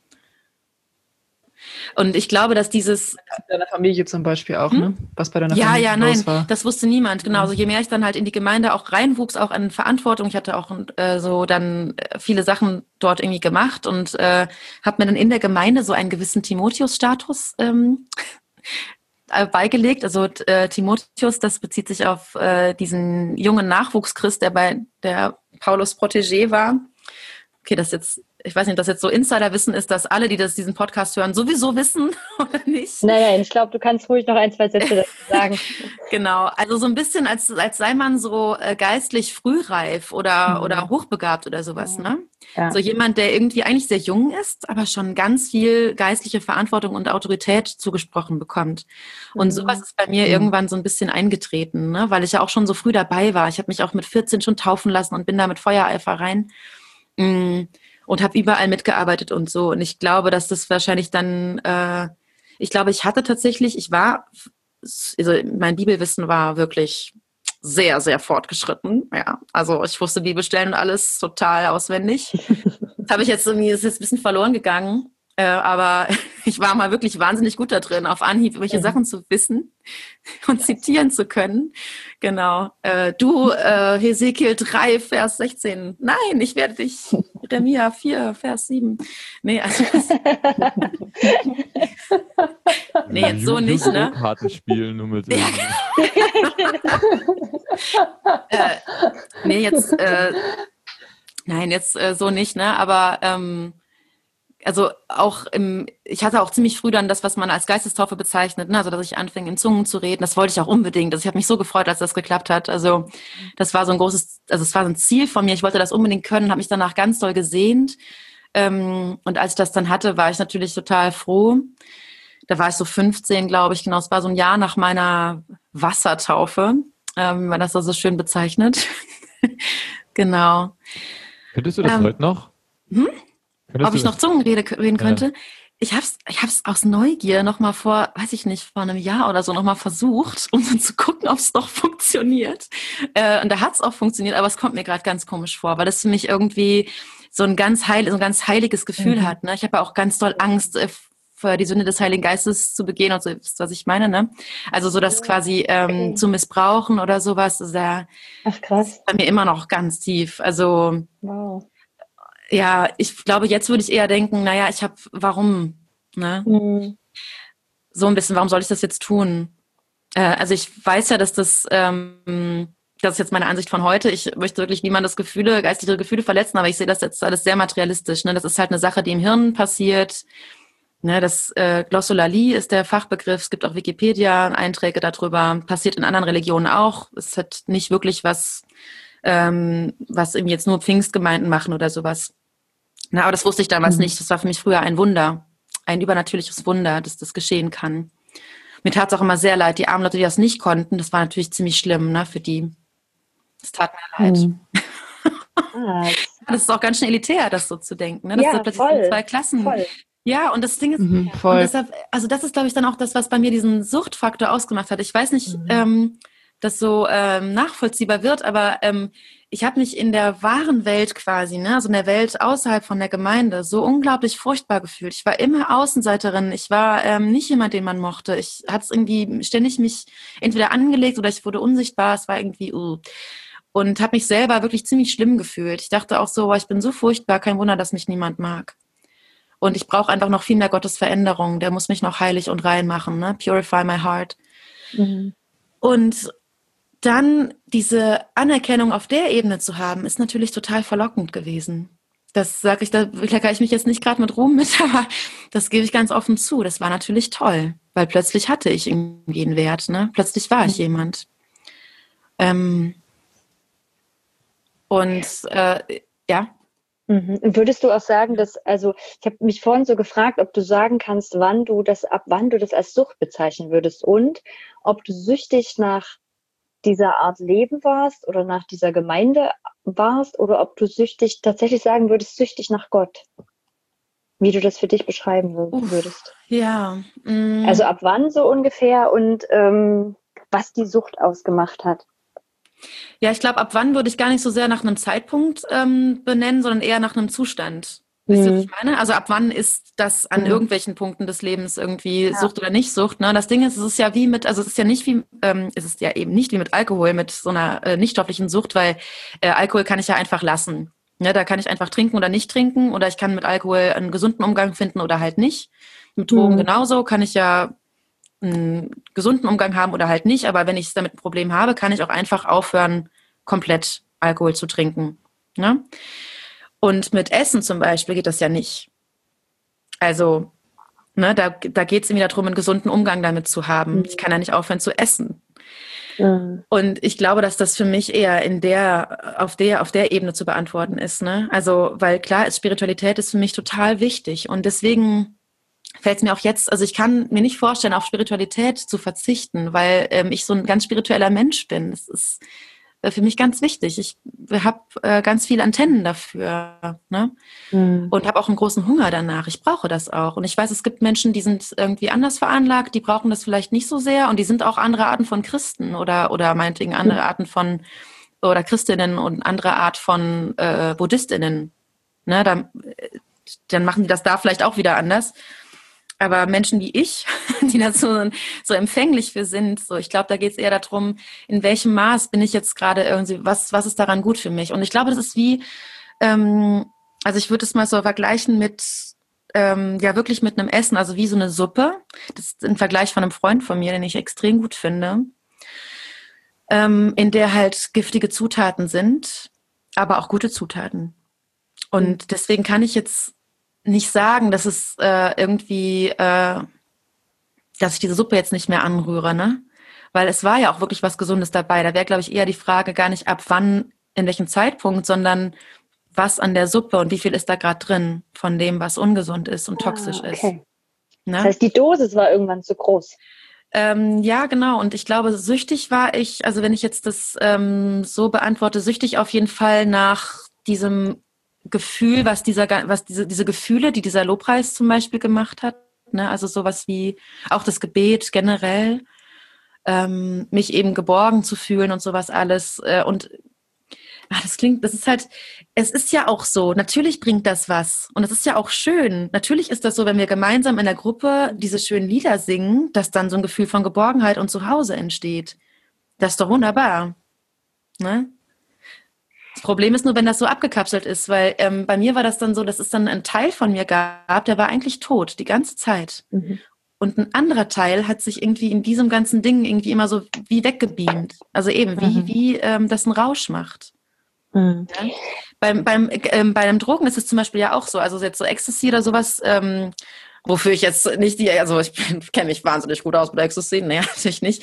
S5: Und ich glaube, dass dieses...
S3: Deiner Familie zum Beispiel auch, hm? ne? Was bei deiner
S5: ja,
S3: Familie
S5: ja,
S3: los
S5: nein,
S3: war.
S5: Das wusste niemand. Genau, also je mehr ich dann halt in die Gemeinde auch reinwuchs, auch an Verantwortung. Ich hatte auch äh, so dann viele Sachen dort irgendwie gemacht und äh, habe mir dann in der Gemeinde so einen gewissen Timotheus-Status ähm, beigelegt. Also äh, Timotheus, das bezieht sich auf äh, diesen jungen Nachwuchschrist, der bei der Paulus Protégé war. Okay, das jetzt, ich weiß nicht, ob das jetzt so Insiderwissen ist, dass alle, die das diesen Podcast hören, sowieso wissen oder nicht.
S4: Nein, nein, ich glaube, du kannst ruhig noch ein, zwei Sätze dazu sagen.
S5: Genau, also so ein bisschen, als, als sei man so äh, geistlich frühreif oder, mhm. oder hochbegabt oder sowas, ne? Ja. So jemand, der irgendwie eigentlich sehr jung ist, aber schon ganz viel geistliche Verantwortung und Autorität zugesprochen bekommt. Und mhm. sowas ist bei mir mhm. irgendwann so ein bisschen eingetreten, ne? Weil ich ja auch schon so früh dabei war. Ich habe mich auch mit vierzehn schon taufen lassen und bin da mit Feuereifer rein. Und habe überall mitgearbeitet und so. Und ich glaube, dass das wahrscheinlich dann, äh, ich glaube, ich hatte tatsächlich, ich war, also mein Bibelwissen war wirklich sehr, sehr fortgeschritten. Ja, also ich wusste Bibelstellen und alles total auswendig. Das habe ich jetzt irgendwie, ist jetzt ein bisschen verloren gegangen. Äh, aber ich war mal wirklich wahnsinnig gut da drin, auf Anhieb welche mhm. Sachen zu wissen und zitieren zu können. Genau. Äh, du, äh, Hesekiel drei, Vers sechzehn. Nein, ich werde dich. Jeremia vier, Vers sieben. Nee, also nee, jetzt so nicht, ne?
S2: Kartenspielen nur mit.
S5: äh, nee, jetzt, äh, nein, jetzt äh, so nicht, ne? Aber ähm, also auch im, ich hatte auch ziemlich früh dann das, was man als Geistestaufe bezeichnet, ne? Also dass ich anfing, in Zungen zu reden. Das wollte ich auch unbedingt. Also ich habe mich so gefreut, als das geklappt hat. Also das war so ein großes, also es war so ein Ziel von mir. Ich wollte das unbedingt können, habe mich danach ganz doll gesehnt. Ähm, und als ich das dann hatte, war ich natürlich total froh. Da war ich so fünfzehn, glaube ich, genau. Es war so ein Jahr nach meiner Wassertaufe, ähm, wie man das so schön bezeichnet. Genau.
S2: Könntest du das ähm, heute noch?
S5: Hm? Ob ich noch Zungenrede reden könnte? Ja. Ich hab's, ich hab's aus Neugier noch mal vor, weiß ich nicht, vor einem Jahr oder so noch mal versucht, um dann zu gucken, ob es doch funktioniert. Äh, und da hat's auch funktioniert, aber es kommt mir gerade ganz komisch vor, weil das für mich irgendwie so ein ganz heil, so ein ganz heiliges Gefühl mhm. hat. Ne? Ich habe ja auch ganz doll Angst, äh, für die Sünde des Heiligen Geistes zu begehen und so, was ich meine, ne? Also so das quasi ähm, okay. zu missbrauchen oder sowas, ist ja
S4: Ach, krass.
S5: bei mir immer noch ganz tief. Also
S4: wow.
S5: Ja, ich glaube, jetzt würde ich eher denken, naja, ich habe, warum? Ne? Mhm. So ein bisschen, warum soll ich das jetzt tun? Äh, also ich weiß ja, dass das, ähm, das ist jetzt meine Ansicht von heute, ich möchte wirklich niemandes Gefühle, geistliche Gefühle verletzen, aber ich sehe das jetzt alles sehr materialistisch. Ne? Das ist halt eine Sache, die im Hirn passiert. Ne? Das äh, Glossolalie ist der Fachbegriff, es gibt auch Wikipedia-Einträge darüber, passiert in anderen Religionen auch. Es hat nicht wirklich was... Ähm, was eben jetzt nur Pfingstgemeinden machen oder sowas. Na, aber das wusste ich damals mhm. nicht. Das war für mich früher ein Wunder, ein übernatürliches Wunder, dass das geschehen kann. Mir tat es auch immer sehr leid. Die armen Leute, die das nicht konnten, das war natürlich ziemlich schlimm, ne, für die. Das tat mir leid.
S4: Mhm. ah,
S5: das ist auch ganz schön elitär, das so zu denken, ne? Das
S4: Ja,
S5: sind plötzlich
S4: voll,
S5: zwei Klassen.
S4: voll.
S5: Ja, und das Ding ist,
S3: Mhm,
S5: und
S3: voll.
S5: deshalb, also das ist, glaube ich, dann auch das, was bei mir diesen Suchtfaktor ausgemacht hat. Ich weiß nicht,
S3: Mhm.
S5: ähm, das so ähm, nachvollziehbar wird, aber ähm, ich habe mich in der wahren Welt quasi, ne, also in der Welt außerhalb von der Gemeinde, so unglaublich furchtbar gefühlt. Ich war immer Außenseiterin. Ich war ähm, nicht jemand, den man mochte. Ich hatte es irgendwie ständig mich entweder angelegt oder ich wurde unsichtbar. Es war irgendwie, uh. Und habe mich selber wirklich ziemlich schlimm gefühlt. Ich dachte auch so, boah, ich bin so furchtbar, kein Wunder, dass mich niemand mag. Und ich brauche einfach noch viel mehr Gottes Veränderung. Der muss mich noch heilig und rein machen, ne? Purify my heart.
S4: Mhm.
S5: Und dann diese Anerkennung auf der Ebene zu haben, ist natürlich total verlockend gewesen. Das sage ich, da klackere ich mich jetzt nicht gerade mit Ruhm mit, aber das gebe ich ganz offen zu. Das war natürlich toll, weil plötzlich hatte ich irgendwie einen Wert, ne? Plötzlich war ich jemand. Ähm, und äh, ja.
S4: Mhm. Und würdest du auch sagen, dass, also ich habe mich vorhin so gefragt, ob du sagen kannst, wann du das, ab wann du das als Sucht bezeichnen würdest und ob du süchtig nach dieser Art Leben warst oder nach dieser Gemeinde warst oder ob du süchtig, tatsächlich sagen würdest, süchtig nach Gott. Wie du das für dich beschreiben
S5: Uff,
S4: würdest.
S5: Ja. Mm.
S4: Also ab wann so ungefähr und ähm, was die Sucht ausgemacht hat.
S5: Ja, ich glaube, ab wann würde ich gar nicht so sehr nach einem Zeitpunkt ähm, benennen, sondern eher nach einem Zustand. Wisst ihr, was ich meine? Also ab wann ist das an
S4: Mhm.
S5: irgendwelchen Punkten des Lebens irgendwie
S4: Ja.
S5: Sucht oder nicht Sucht? Ne? Das Ding ist, es ist ja wie mit, also es ist ja nicht wie, ähm, es ist ja eben nicht wie mit Alkohol, mit so einer äh, nichtstofflichen Sucht, weil äh, Alkohol kann ich ja einfach lassen. Ne? Da kann ich einfach trinken oder nicht trinken oder ich kann mit Alkohol einen gesunden Umgang finden oder halt nicht. Mit Drogen
S4: Mhm.
S5: genauso kann ich ja einen gesunden Umgang haben oder halt nicht, aber wenn ich damit ein Problem habe, kann ich auch einfach aufhören, komplett Alkohol zu trinken. Ne? Und mit Essen zum Beispiel geht das ja nicht. Also, ne, da, da geht es irgendwie darum, einen gesunden Umgang damit zu haben. Ich kann ja nicht aufhören zu essen.
S4: Mhm.
S5: Und ich glaube, dass das für mich eher in der, auf der, auf der Ebene zu beantworten ist. Ne? Also, weil klar ist, Spiritualität ist für mich total wichtig. Und deswegen fällt es mir auch jetzt, also ich kann mir nicht vorstellen, auf Spiritualität zu verzichten, weil ähm, ich so ein ganz spiritueller Mensch bin. Das ist äh, für mich ganz wichtig. Ich habe äh, ganz viele Antennen dafür, ne?
S4: Mhm.
S5: Und habe auch einen großen Hunger danach. Ich brauche das auch. Und ich weiß, es gibt Menschen, die sind irgendwie anders veranlagt, die brauchen das vielleicht nicht so sehr. Und die sind auch andere Arten von Christen oder, oder meinetwegen andere Arten von, oder Christinnen und andere Art von äh, Buddhistinnen. Ne? Dann, dann machen die das da vielleicht auch wieder anders. Aber Menschen wie ich, die da so, so empfänglich für sind, so ich glaube, da geht es eher darum, in welchem Maß bin ich jetzt gerade irgendwie, was, was ist daran gut für mich? Und ich glaube, das ist wie, ähm, also ich würde es mal so vergleichen mit, ähm, ja wirklich mit einem Essen, also wie so eine Suppe. Das ist ein Vergleich von einem Freund von mir, den ich extrem gut finde, ähm, in der halt giftige Zutaten sind, aber auch gute Zutaten. Und deswegen kann ich jetzt nicht sagen, dass es äh, irgendwie, äh, dass ich diese Suppe jetzt nicht mehr anrühre, ne? Weil es war ja auch wirklich was Gesundes dabei. Da wäre, glaube ich, eher die Frage gar nicht ab wann, in welchem Zeitpunkt, sondern was an der Suppe und wie viel ist da gerade drin von dem, was ungesund ist und toxisch
S4: Ah, okay.
S5: ist. Ne?
S4: Das heißt, die Dosis war irgendwann zu groß.
S5: Ähm, ja, genau. Und ich glaube, süchtig war ich, also wenn ich jetzt das ähm, so beantworte, süchtig auf jeden Fall nach diesem Gefühl, was dieser, was diese, diese Gefühle, die dieser Lobpreis zum Beispiel gemacht hat, ne, also sowas wie auch das Gebet generell, ähm, mich eben geborgen zu fühlen und sowas alles. Äh, und ach, das klingt, das ist halt, es ist ja auch so, natürlich bringt das was und es ist ja auch schön. Natürlich ist das so, wenn wir gemeinsam in der Gruppe diese schönen Lieder singen, dass dann so ein Gefühl von Geborgenheit und Zuhause entsteht. Das ist doch wunderbar. Ne? Das Problem ist nur, wenn das so abgekapselt ist, weil ähm, bei mir war das dann so, dass es dann einen Teil von mir gab, der war eigentlich tot, die ganze Zeit.
S4: Mhm.
S5: Und ein anderer Teil hat sich irgendwie in diesem ganzen Ding irgendwie immer so wie weggebeamt. Also eben, wie,
S4: Mhm.
S5: wie ähm, das einen Rausch macht.
S4: Mhm.
S5: Ja? Beim, beim, ähm, bei einem Drogen ist es zum Beispiel ja auch so, also jetzt so Ecstasy oder sowas, ähm, wofür ich jetzt nicht die, also ich kenne mich wahnsinnig gut aus mit Ecstasy, nee, natürlich nicht.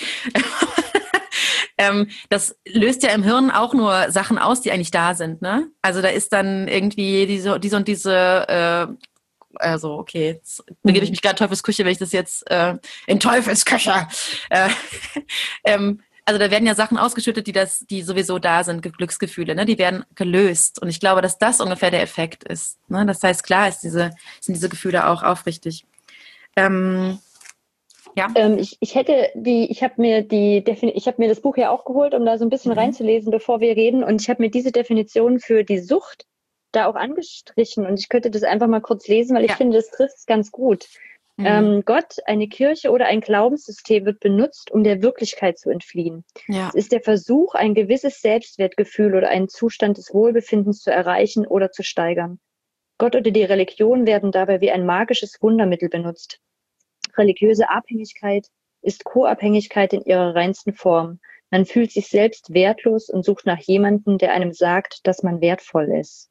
S5: ähm, das löst ja im Hirn auch nur Sachen aus, die eigentlich da sind, ne? Also da ist dann irgendwie diese, diese und diese, äh, also okay, jetzt begebe ich mich gerade in Teufelsküche, wenn ich das jetzt äh, in Teufelsküche, äh, ähm, also da werden ja Sachen ausgeschüttet, die das, die sowieso da sind, Glücksgefühle, ne? Die werden gelöst. Und ich glaube, dass das ungefähr der Effekt ist. Ne? Das heißt, klar ist diese, sind diese Gefühle auch aufrichtig. Ähm, ja.
S4: Ähm, ich, ich hätte die, ich habe mir die Defin- ich habe mir das Buch ja auch geholt, um da so ein bisschen
S5: Mhm.
S4: reinzulesen, bevor wir reden. Und ich habe mir diese Definition für die Sucht da auch angestrichen. Und ich könnte das einfach mal kurz lesen, weil ich
S5: Ja.
S4: finde, das trifft es ganz gut.
S5: Mhm.
S4: Ähm, Gott, eine Kirche oder ein Glaubenssystem wird benutzt, um der Wirklichkeit zu entfliehen.
S5: Ja.
S4: Es ist der Versuch, ein gewisses Selbstwertgefühl oder einen Zustand des Wohlbefindens zu erreichen oder zu steigern. Gott oder die Religion werden dabei wie ein magisches Wundermittel benutzt. Religiöse Abhängigkeit ist Co-Abhängigkeit in ihrer reinsten Form. Man fühlt sich selbst wertlos und sucht nach jemandem, der einem sagt, dass man wertvoll ist.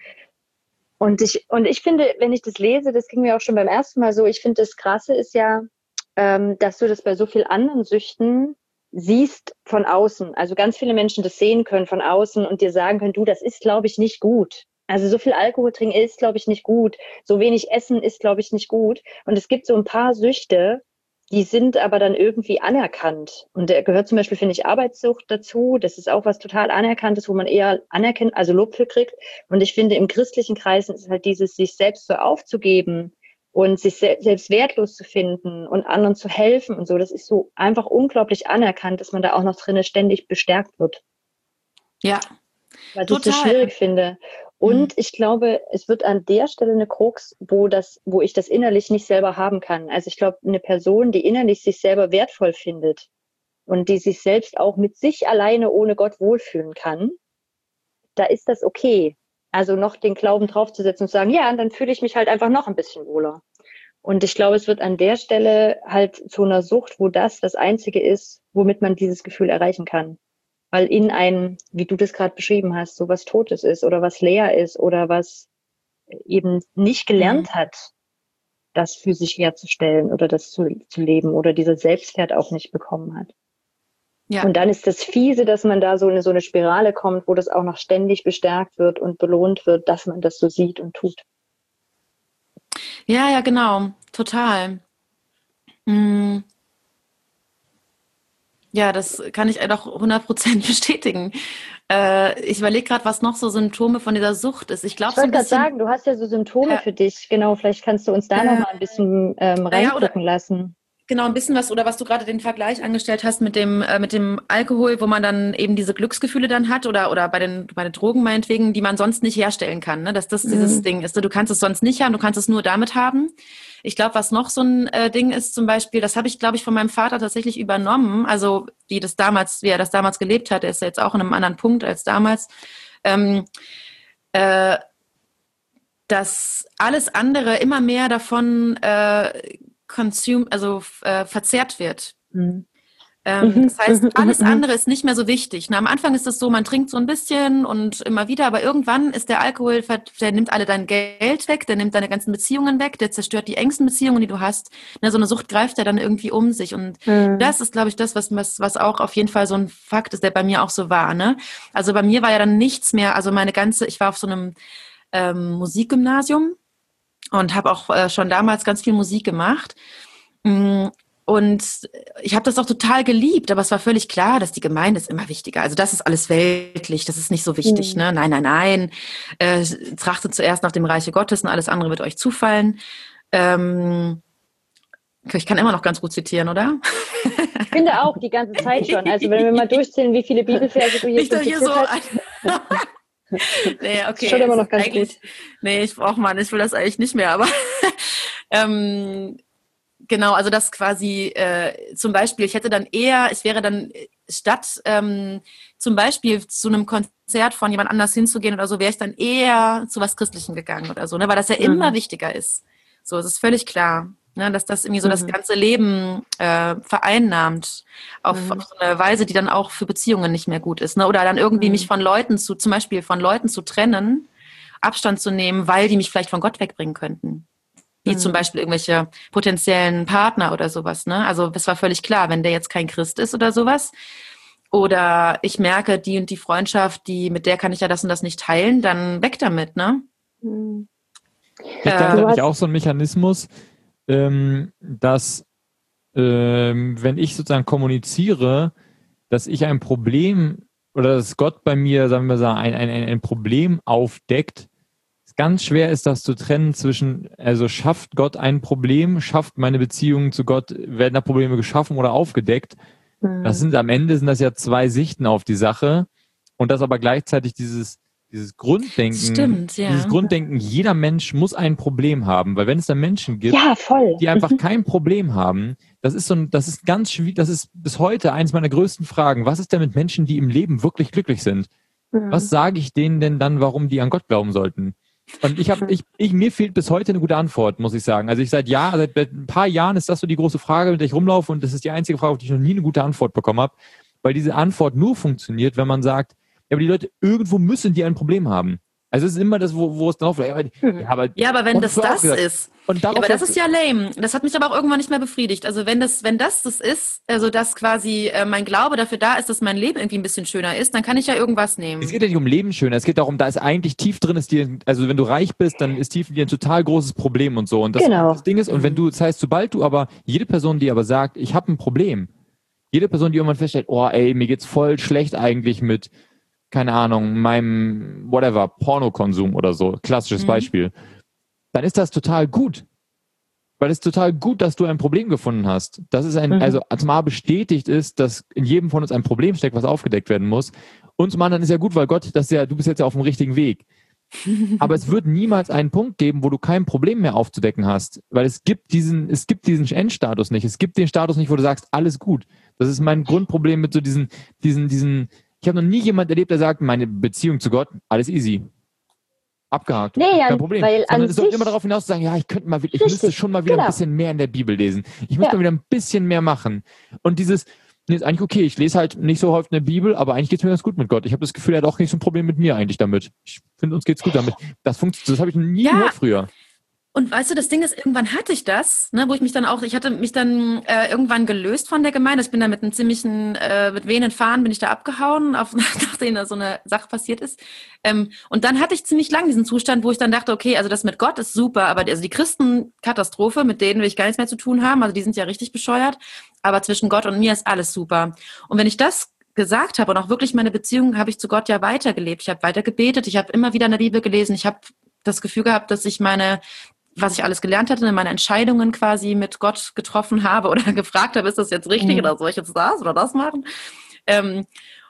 S4: Und ich, und ich finde, wenn ich das lese, das ging mir auch schon beim ersten Mal so, ich finde, das Krasse ist ja, ähm, dass du das bei so vielen anderen Süchten siehst von außen. Also ganz viele Menschen das sehen können von außen und dir sagen können, du, das ist, glaube ich, nicht gut. Also so viel Alkohol trinken ist, glaube ich, nicht gut. So wenig Essen ist, glaube ich, nicht gut. Und es gibt so ein paar Süchte, die sind aber dann irgendwie anerkannt. Und da gehört zum Beispiel, finde ich, Arbeitssucht dazu. Das ist auch was total Anerkanntes, wo man eher anerkennt, also Lob für kriegt. Und ich finde, im christlichen Kreisen ist halt dieses, sich selbst so aufzugeben und sich se- selbst wertlos zu finden und anderen zu helfen und so. Das ist so einfach unglaublich anerkannt, dass man da auch noch drinnen ständig bestärkt wird.
S5: Ja.
S4: Was
S5: Total.
S4: ich so schwierig finde. Und ich glaube, es wird an der Stelle eine Krux, wo das, wo ich das innerlich nicht selber haben kann. Also ich glaube, eine Person, die innerlich sich selber wertvoll findet und die sich selbst auch mit sich alleine ohne Gott wohlfühlen kann, da ist das okay. Also noch den Glauben draufzusetzen und zu sagen, ja, und dann fühle ich mich halt einfach noch ein bisschen wohler. Und ich glaube, es wird an der Stelle halt zu einer Sucht, wo das das Einzige ist, womit man dieses Gefühl erreichen kann. Weil in einem, wie du das gerade beschrieben hast, so was Totes ist oder was leer ist oder was eben nicht gelernt
S5: Mhm.
S4: hat, das für sich herzustellen oder das zu, zu leben oder dieser Selbstwert auch nicht bekommen hat.
S5: Ja.
S4: Und dann ist das Fiese, dass man da so eine, so eine Spirale kommt, wo das auch noch ständig bestärkt wird und belohnt wird, dass man das so sieht und tut.
S5: Ja, ja, genau. Total. Mhm. Ja, das kann ich doch hundert Prozent bestätigen. Äh, ich überlege gerade, was noch so Symptome von dieser Sucht ist. Ich glaube,
S4: Ich
S5: so ein
S4: wollte gerade
S5: bisschen.
S4: sagen, du hast ja so Symptome
S5: Ja.
S4: für dich. Genau, vielleicht kannst du uns da
S5: Äh,
S4: noch mal ein bisschen ähm,
S5: naja, oder-
S4: reingucken lassen.
S5: Genau, ein bisschen was, oder was du gerade den Vergleich angestellt hast mit dem, äh, mit dem Alkohol, wo man dann eben diese Glücksgefühle dann hat, oder, oder bei den, bei den Drogen meinetwegen, die man sonst nicht herstellen kann, ne? Dass das dieses
S4: Mhm.
S5: Ding ist. Du kannst es sonst nicht haben, du kannst es nur damit haben. Ich glaube, was noch so ein äh, Ding ist, zum Beispiel, das habe ich, glaube ich, von meinem Vater tatsächlich übernommen, also wie das damals, wie er das damals gelebt hat, er ist ja jetzt auch in einem anderen Punkt als damals, ähm, äh, dass alles andere immer mehr davon äh, consume, also äh, verzehrt wird.
S4: Mhm.
S5: Ähm,
S4: Mhm.
S5: das heißt,
S4: Mhm.
S5: alles
S4: Mhm.
S5: andere ist nicht mehr so wichtig. Na, am Anfang ist es so, man trinkt so ein bisschen und immer wieder, aber irgendwann ist der Alkohol, der nimmt alle dein Geld weg, der nimmt deine ganzen Beziehungen weg, der zerstört die engsten Beziehungen, die du hast. Na, so eine Sucht greift ja dann irgendwie um sich. Und
S4: Mhm.
S5: das ist, glaube ich, das, was, was, was auch auf jeden Fall so ein Fakt ist, der bei mir auch so war. Ne? Also bei mir war ja dann nichts mehr, also meine ganze, ich war auf so einem ähm, Musikgymnasium und habe auch äh, schon damals ganz viel Musik gemacht. Und ich habe das auch total geliebt, aber es war völlig klar, dass die Gemeinde ist immer wichtiger. Also das ist alles weltlich, das ist nicht so wichtig.
S4: Mhm.
S5: Ne? Nein, nein, nein. Äh, trachtet zuerst nach dem Reiche Gottes und alles andere wird euch zufallen. Ähm, ich kann immer noch ganz gut zitieren, oder?
S4: Ich finde auch die ganze Zeit schon. Also wenn wir mal durchzählen, wie viele Bibelverse du hier
S5: Nicht
S4: schon
S5: doch hier
S4: zitiert
S5: so.
S4: hast.
S5: Nee, okay.
S4: Ist schon immer noch ganz
S5: eigentlich,
S4: gut.
S5: Nee, ich brauche mal, ich will das eigentlich nicht mehr, aber ähm, genau, also das quasi äh, zum Beispiel, ich hätte dann eher, ich wäre dann statt ähm, zum Beispiel zu einem Konzert von jemand anders hinzugehen oder so, wäre ich dann eher zu was Christlichem gegangen oder so, ne, weil das ja
S4: Mhm.
S5: immer wichtiger ist. So, es ist völlig klar, ne, dass das irgendwie so das
S4: Mhm.
S5: ganze Leben äh, vereinnahmt auf,
S4: Mhm.
S5: auf so eine Weise, die dann auch für Beziehungen nicht mehr gut ist, ne, oder dann irgendwie
S4: Mhm.
S5: mich von Leuten zu, zum Beispiel von Leuten zu trennen, Abstand zu nehmen, weil die mich vielleicht von Gott wegbringen könnten. Wie
S4: Mhm.
S5: zum Beispiel irgendwelche potenziellen Partner oder sowas, ne? Also das war völlig klar, wenn der jetzt kein Christ ist oder sowas, oder ich merke, die und die Freundschaft, die, mit der kann ich ja das und das nicht teilen, dann weg damit, ne?
S4: Mhm.
S2: Ist
S5: Äh,
S2: dahinter
S4: Du
S2: nicht
S4: hast-
S2: auch so ein Mechanismus, ähm, dass ähm, wenn ich sozusagen kommuniziere, dass ich ein Problem oder dass Gott bei mir, sagen wir mal, ein, ein, ein Problem aufdeckt, es ganz schwer ist, das zu trennen zwischen, also schafft Gott ein Problem, schafft meine Beziehung zu Gott, werden da Probleme geschaffen oder aufgedeckt. Mhm. Das sind am Ende sind das ja zwei Sichten auf die Sache und das aber gleichzeitig dieses Dieses Grunddenken,
S5: Stimmt, ja.
S2: dieses Grunddenken, jeder Mensch muss ein Problem haben, weil wenn es da Menschen gibt,
S4: ja, voll.
S2: die einfach kein Problem haben, das ist so ein, das ist ganz schwierig, das ist bis heute eines meiner größten Fragen. Was ist denn mit Menschen, die im Leben wirklich glücklich sind? Mhm. Was sage ich denen denn dann, warum die an Gott glauben sollten? Und ich habe, ich, ich, mir fehlt bis heute eine gute Antwort, muss ich sagen. Also ich seit Jahr, seit ein paar Jahren ist das so die große Frage, mit der ich rumlaufe und das ist die einzige Frage, auf die ich noch nie eine gute Antwort bekommen habe, weil diese Antwort nur funktioniert, wenn man sagt, ja, aber die Leute, irgendwo müssen die ein Problem haben. Also es ist immer das, wo, wo es drauf ja,
S5: ja, aber, ja, aber wenn das das gesagt. ist, und ja, aber das ist ja lame. Das hat mich aber auch irgendwann nicht mehr befriedigt. Also wenn das, wenn das das ist, also dass quasi äh, mein Glaube dafür da ist, dass mein Leben irgendwie ein bisschen schöner ist, dann kann ich ja irgendwas nehmen.
S2: Es geht ja nicht um Leben schöner, es geht darum, da ist eigentlich tief drin, ist dir, also wenn du reich bist, dann ist tief in dir ein total großes Problem und so. Und das,
S4: genau.
S2: das Ding ist, und wenn du, das heißt, sobald du aber, jede Person, die aber sagt, ich habe ein Problem, jede Person, die irgendwann feststellt, oh ey, mir geht's voll schlecht eigentlich mit keine Ahnung, meinem, whatever, Pornokonsum oder so, klassisches mhm. Beispiel, dann ist das total gut. Weil es ist total gut, dass du ein Problem gefunden hast. Das ist ein, mhm. also zumal bestätigt ist, dass in jedem von uns ein Problem steckt, was aufgedeckt werden muss. Und zum anderen ist ja gut, weil Gott, das ist ja, du bist jetzt ja auf dem richtigen Weg. Aber es wird niemals einen Punkt geben, wo du kein Problem mehr aufzudecken hast. Weil es gibt diesen, es gibt diesen Endstatus nicht. Es gibt den Status nicht, wo du sagst, alles gut. Das ist mein Grundproblem mit so diesen, diesen, diesen, ich habe noch nie jemand erlebt, der sagt, meine Beziehung zu Gott, alles easy. Abgehakt.
S4: Nee,
S2: kein Problem.
S4: Weil
S2: Sondern es soll immer darauf hinaus zu sagen, ja, ich könnte mal, ich müsste schon mal wieder genau. ein bisschen mehr in der Bibel lesen. Ich müsste ja. mal wieder ein bisschen mehr machen. Und dieses, nee, ist eigentlich okay, ich lese halt nicht so häufig eine Bibel, aber eigentlich geht's mir ganz gut mit Gott. Ich habe das Gefühl, er hat auch nicht so ein Problem mit mir eigentlich damit. Ich finde, uns geht's gut damit. Das funktioniert, das habe ich nie
S5: ja.
S2: gehört früher.
S5: Und weißt du, das Ding ist, irgendwann hatte ich das, ne, wo ich mich dann auch, ich hatte mich dann äh, irgendwann gelöst von der Gemeinde. Ich bin da mit einem ziemlichen, äh, mit wehenden Fahnen bin ich da abgehauen, auf, nachdem da so eine Sache passiert ist. Ähm, und dann hatte ich ziemlich lang diesen Zustand, wo ich dann dachte, okay, also das mit Gott ist super, aber die, also die Christenkatastrophe, mit denen will ich gar nichts mehr zu tun haben. Also die sind ja richtig bescheuert, aber zwischen Gott und mir ist alles super. Und wenn ich das gesagt habe und auch wirklich meine Beziehung habe ich zu Gott ja weitergelebt. Ich habe weiter gebetet, ich habe immer wieder in der Bibel gelesen, ich habe das Gefühl gehabt, dass ich meine was ich alles gelernt hatte, meine Entscheidungen quasi mit Gott getroffen habe oder gefragt habe, ist das jetzt richtig mhm. oder soll ich jetzt das oder das machen? Ähm,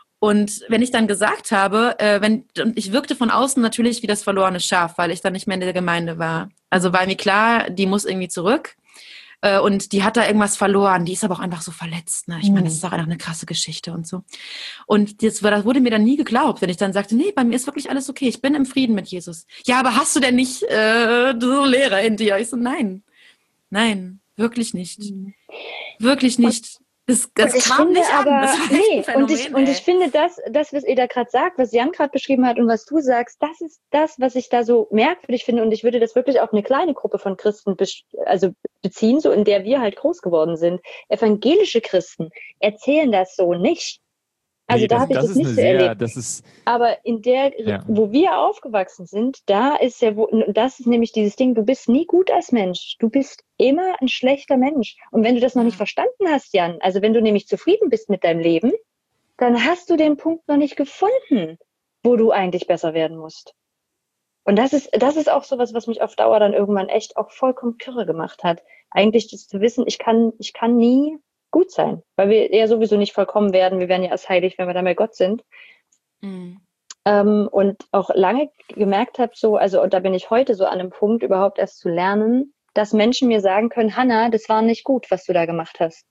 S5: und wenn ich dann gesagt habe, äh, wenn und ich wirkte von außen natürlich wie das verlorene Schaf, weil ich dann nicht mehr in der Gemeinde war. Also war mir klar, die muss irgendwie zurück. Äh, und die hat da irgendwas verloren. Die ist aber auch einfach so verletzt. Ne? Ich mhm. meine, das ist auch einfach eine krasse Geschichte und so. Und das, das wurde mir dann nie geglaubt, wenn ich dann sagte, nee, bei mir ist wirklich alles okay. Ich bin im Frieden mit Jesus. Ja, aber hast du denn nicht äh, so Lehrer in dir? Ich so, nein. Nein, wirklich nicht. Mhm. Wirklich nicht. Und Das, das
S4: ich
S5: kam
S4: finde
S5: nicht
S4: aber,
S5: an. Das war echt ein Phänomen,
S4: und ich, und ich finde das, das, was ihr da gerade sagt, was Jan gerade beschrieben hat und was du sagst, das ist das, was ich da so merkwürdig finde. Und ich würde das wirklich auf eine kleine Gruppe von Christen be- also beziehen, so in der wir halt groß geworden sind. Evangelische Christen erzählen das so nicht. Also
S2: nee,
S4: da
S2: das,
S4: habe ich
S2: das
S4: das nicht so
S2: sehr,
S4: erlebt.
S2: Das ist,
S4: aber in der,
S2: ja.
S4: wo wir aufgewachsen sind, da ist ja, wo, das ist nämlich dieses Ding, du bist nie gut als Mensch. Du bist immer ein schlechter Mensch. Und wenn du das noch nicht verstanden hast, Jan, also wenn du nämlich zufrieden bist mit deinem Leben, dann hast du den Punkt noch nicht gefunden, wo du eigentlich besser werden musst. Und das ist, das ist auch sowas, was mich auf Dauer dann irgendwann echt auch vollkommen kirre gemacht hat. Eigentlich das zu wissen, ich kann, ich kann nie gut sein, weil wir ja sowieso nicht vollkommen werden. Wir werden ja erst heilig, wenn wir dann bei Gott sind. Mhm. Ähm, und auch lange gemerkt habe, so, also, und da bin ich heute so an einem Punkt, überhaupt erst zu lernen, dass Menschen mir sagen können, Hannah, das war nicht gut, was du da gemacht hast.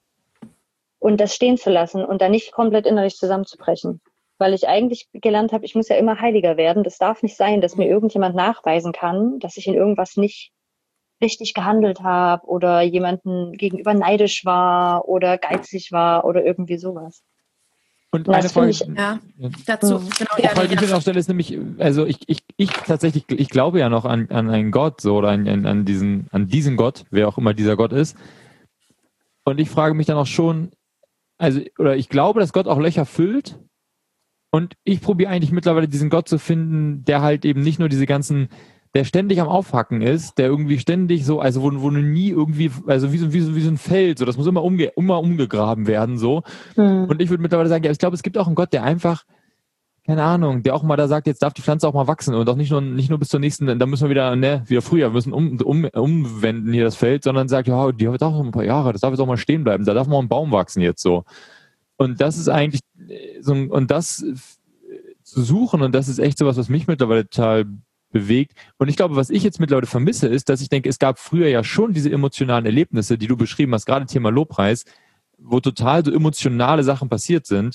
S4: Und das stehen zu lassen und da nicht komplett innerlich zusammenzubrechen. Weil ich eigentlich gelernt habe, ich muss ja immer heiliger werden. Das darf nicht sein, dass mir irgendjemand nachweisen kann, dass ich in irgendwas nicht richtig gehandelt habe oder jemanden gegenüber neidisch war oder geizig war oder irgendwie sowas.
S2: Und eine Frage, ich,
S5: ja, dazu,
S2: mhm. genau, die Frage, die ich mir noch stelle, ist nämlich, also ich, ich, ich tatsächlich, ich glaube ja noch an, an einen Gott, so, oder an, an diesen, an diesen Gott, wer auch immer dieser Gott ist. Und ich frage mich dann auch schon, also, oder ich glaube, dass Gott auch Löcher füllt. Und ich probiere eigentlich mittlerweile diesen Gott zu finden, der halt eben nicht nur diese ganzen der ständig am Aufhacken ist, der irgendwie ständig so, also wo, wo du nie irgendwie, also wie so, wie so, wie so ein Feld, so, das muss immer, umge, immer umgegraben werden, so. Mhm. Und ich würde mittlerweile sagen, ja, ich glaube, es gibt auch einen Gott, der einfach, keine Ahnung, der auch mal da sagt, jetzt darf die Pflanze auch mal wachsen und auch nicht nur, nicht nur bis zur nächsten, da müssen wir wieder, ne, wieder früher, wir müssen um, um, umwenden hier das Feld, sondern sagt, ja, die darf noch ein paar Jahre, das darf jetzt auch mal stehen bleiben, da darf mal ein Baum wachsen jetzt so. Und das ist eigentlich so, und das zu suchen, und das ist echt sowas, was mich mittlerweile total bewegt. Und ich glaube, was ich jetzt mittlerweile vermisse, ist, dass ich denke, es gab früher ja schon diese emotionalen Erlebnisse, die du beschrieben hast, gerade Thema Lobpreis, wo total so emotionale Sachen passiert sind.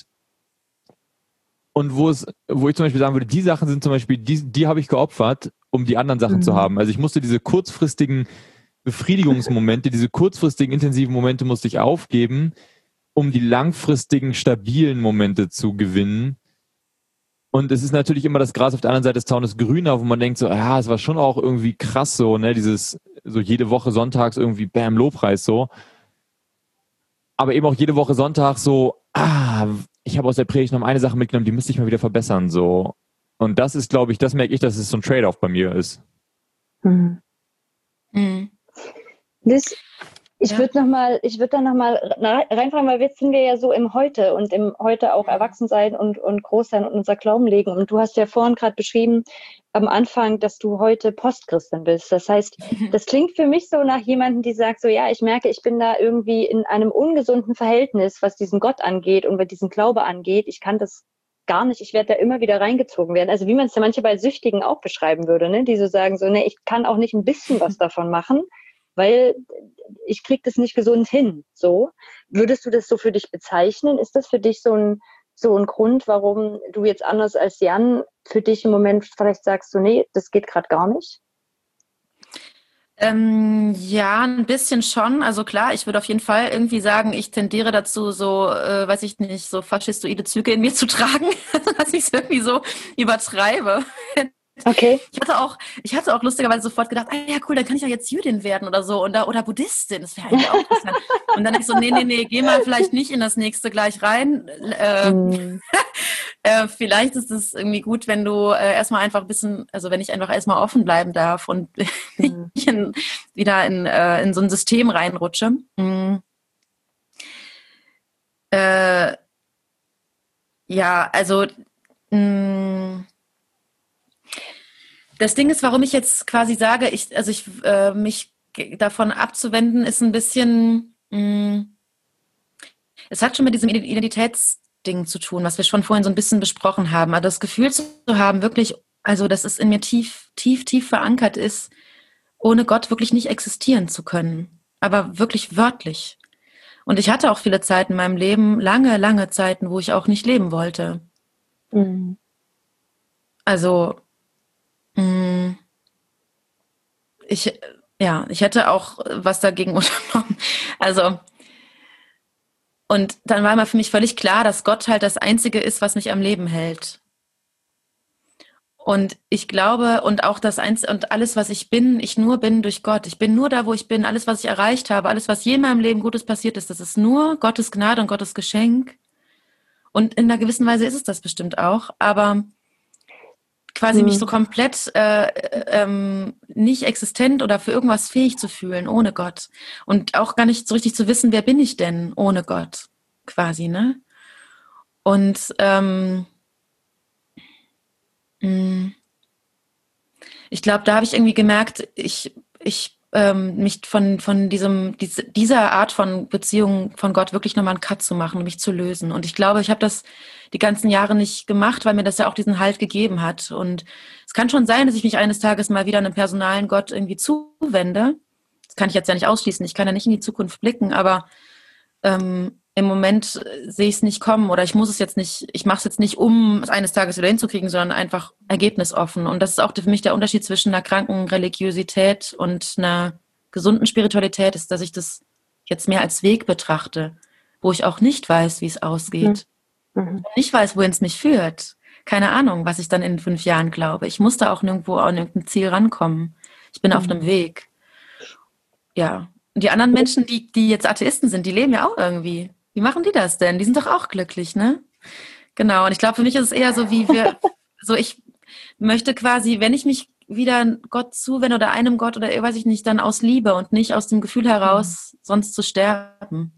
S2: Und wo es, wo ich zum Beispiel sagen würde, die Sachen sind zum Beispiel, die, die habe ich geopfert, um die anderen Sachen mhm. zu haben. Also ich musste diese kurzfristigen Befriedigungsmomente, diese kurzfristigen intensiven Momente musste ich aufgeben, um die langfristigen stabilen Momente zu gewinnen. Und es ist natürlich immer das Gras auf der anderen Seite des Zaunes grüner, wo man denkt so, ja, es war schon auch irgendwie krass so, ne, dieses, so jede Woche sonntags irgendwie bam, Lobpreis so. Aber eben auch jede Woche Sonntag so, ah, ich habe aus der Predigt noch eine Sache mitgenommen, die müsste ich mal wieder verbessern, so. Und das ist, glaube ich, das merke ich, dass es so ein Trade-off bei mir ist.
S4: Mhm. Mhm. Liz, ich ja. würde noch mal, ich würde da noch mal reinfragen, weil jetzt sind wir ja so im Heute und im Heute auch Erwachsensein und, und Großsein und unser Glauben legen. Und du hast ja vorhin gerade beschrieben, am Anfang, dass du heute Postchristin bist. Das heißt, das klingt für mich so nach jemandem, die sagt so, ja, ich merke, ich bin da irgendwie in einem ungesunden Verhältnis, was diesen Gott angeht und was diesen Glaube angeht. Ich kann das gar nicht, ich werde da immer wieder reingezogen werden. Also wie man es ja manche bei Süchtigen auch beschreiben würde, ne? Die so sagen so, ne, ich kann auch nicht ein bisschen was davon machen, weil ich kriege das nicht gesund hin. So, würdest du das so für dich bezeichnen? Ist das für dich so ein, so ein Grund, warum du jetzt anders als Jan für dich im Moment vielleicht sagst, so, nee, das geht gerade gar nicht?
S5: Ähm, ja, ein bisschen schon. Also klar, ich würde auf jeden Fall irgendwie sagen, ich tendiere dazu, so, äh, weiß ich nicht, so faschistoide Züge in mir zu tragen, dass ich es irgendwie so übertreibe.
S4: Okay.
S5: Ich hatte auch, ich hatte auch lustigerweise sofort gedacht, ah ja cool, dann kann ich ja jetzt Jüdin werden oder so oder, oder Buddhistin, das wäre eigentlich auch interessant. Und dann ich so, nee, nee, nee, geh mal vielleicht nicht in das nächste gleich rein. Äh, mm. äh, vielleicht ist es irgendwie gut, wenn du äh, erstmal einfach ein bisschen, also wenn ich einfach erstmal offen bleiben darf und mm. nicht in, wieder in, äh, in so ein System reinrutsche. Mm. Äh, ja, also mh, das Ding ist, warum ich jetzt quasi sage, ich, also ich, äh, mich davon abzuwenden, ist ein bisschen, mh, es hat schon mit diesem Identitätsding zu tun, was wir schon vorhin so ein bisschen besprochen haben. Aber das Gefühl zu haben, wirklich, also dass es in mir tief, tief, tief verankert ist, ohne Gott wirklich nicht existieren zu können. Aber wirklich wörtlich. Und ich hatte auch viele Zeiten in meinem Leben, lange, lange Zeiten, wo ich auch nicht leben wollte. Mhm. Also, Ich, ja, ich hätte auch was dagegen unternommen. Also, und dann war immer für mich völlig klar, dass Gott halt das Einzige ist, was mich am Leben hält. Und ich glaube, und auch das Einz und alles, was ich bin, ich nur bin durch Gott. Ich bin nur da, wo ich bin. Alles, was ich erreicht habe, alles, was je in meinem Leben Gutes passiert ist, das ist nur Gottes Gnade und Gottes Geschenk. Und in einer gewissen Weise ist es das bestimmt auch. Aber quasi mich so komplett äh, ähm, nicht existent oder für irgendwas fähig zu fühlen ohne Gott und auch gar nicht so richtig zu wissen, wer bin ich denn ohne Gott, quasi, ne? Und ähm, mh, ich glaube, da habe ich irgendwie gemerkt, ich ich ähm, mich von von diesem diese, dieser Art von Beziehung von Gott wirklich nochmal einen Cut zu machen, mich zu lösen. Und ich glaube, ich habe das die ganzen Jahre nicht gemacht, weil mir das ja auch diesen Halt gegeben hat. Und es kann schon sein, dass ich mich eines Tages mal wieder einem personalen Gott irgendwie zuwende. Das kann ich jetzt ja nicht ausschließen. Ich kann ja nicht in die Zukunft blicken, aber ähm, im Moment sehe ich es nicht kommen oder ich muss es jetzt nicht, ich mache es jetzt nicht, um es eines Tages wieder hinzukriegen, sondern einfach ergebnisoffen. Und das ist auch für mich der Unterschied zwischen einer kranken Religiosität und einer gesunden Spiritualität, ist, dass ich das jetzt mehr als Weg betrachte, wo ich auch nicht weiß, wie es ausgeht. Mhm. Nicht weiß, wohin es mich führt. Keine Ahnung, was ich dann in fünf Jahren glaube. Ich muss da auch nirgendwo an irgendein Ziel rankommen. Ich bin mhm. auf einem Weg. Ja. Und die anderen Menschen, die, die jetzt Atheisten sind, die leben ja auch irgendwie. Wie machen die das denn? Die sind doch auch glücklich, ne? Genau. Und ich glaube, für mich ist es eher so, wie wir, so ich möchte quasi, wenn ich mich wieder Gott zuwende oder einem Gott oder weiß ich nicht, dann aus Liebe und nicht aus dem Gefühl heraus, mhm. sonst zu sterben.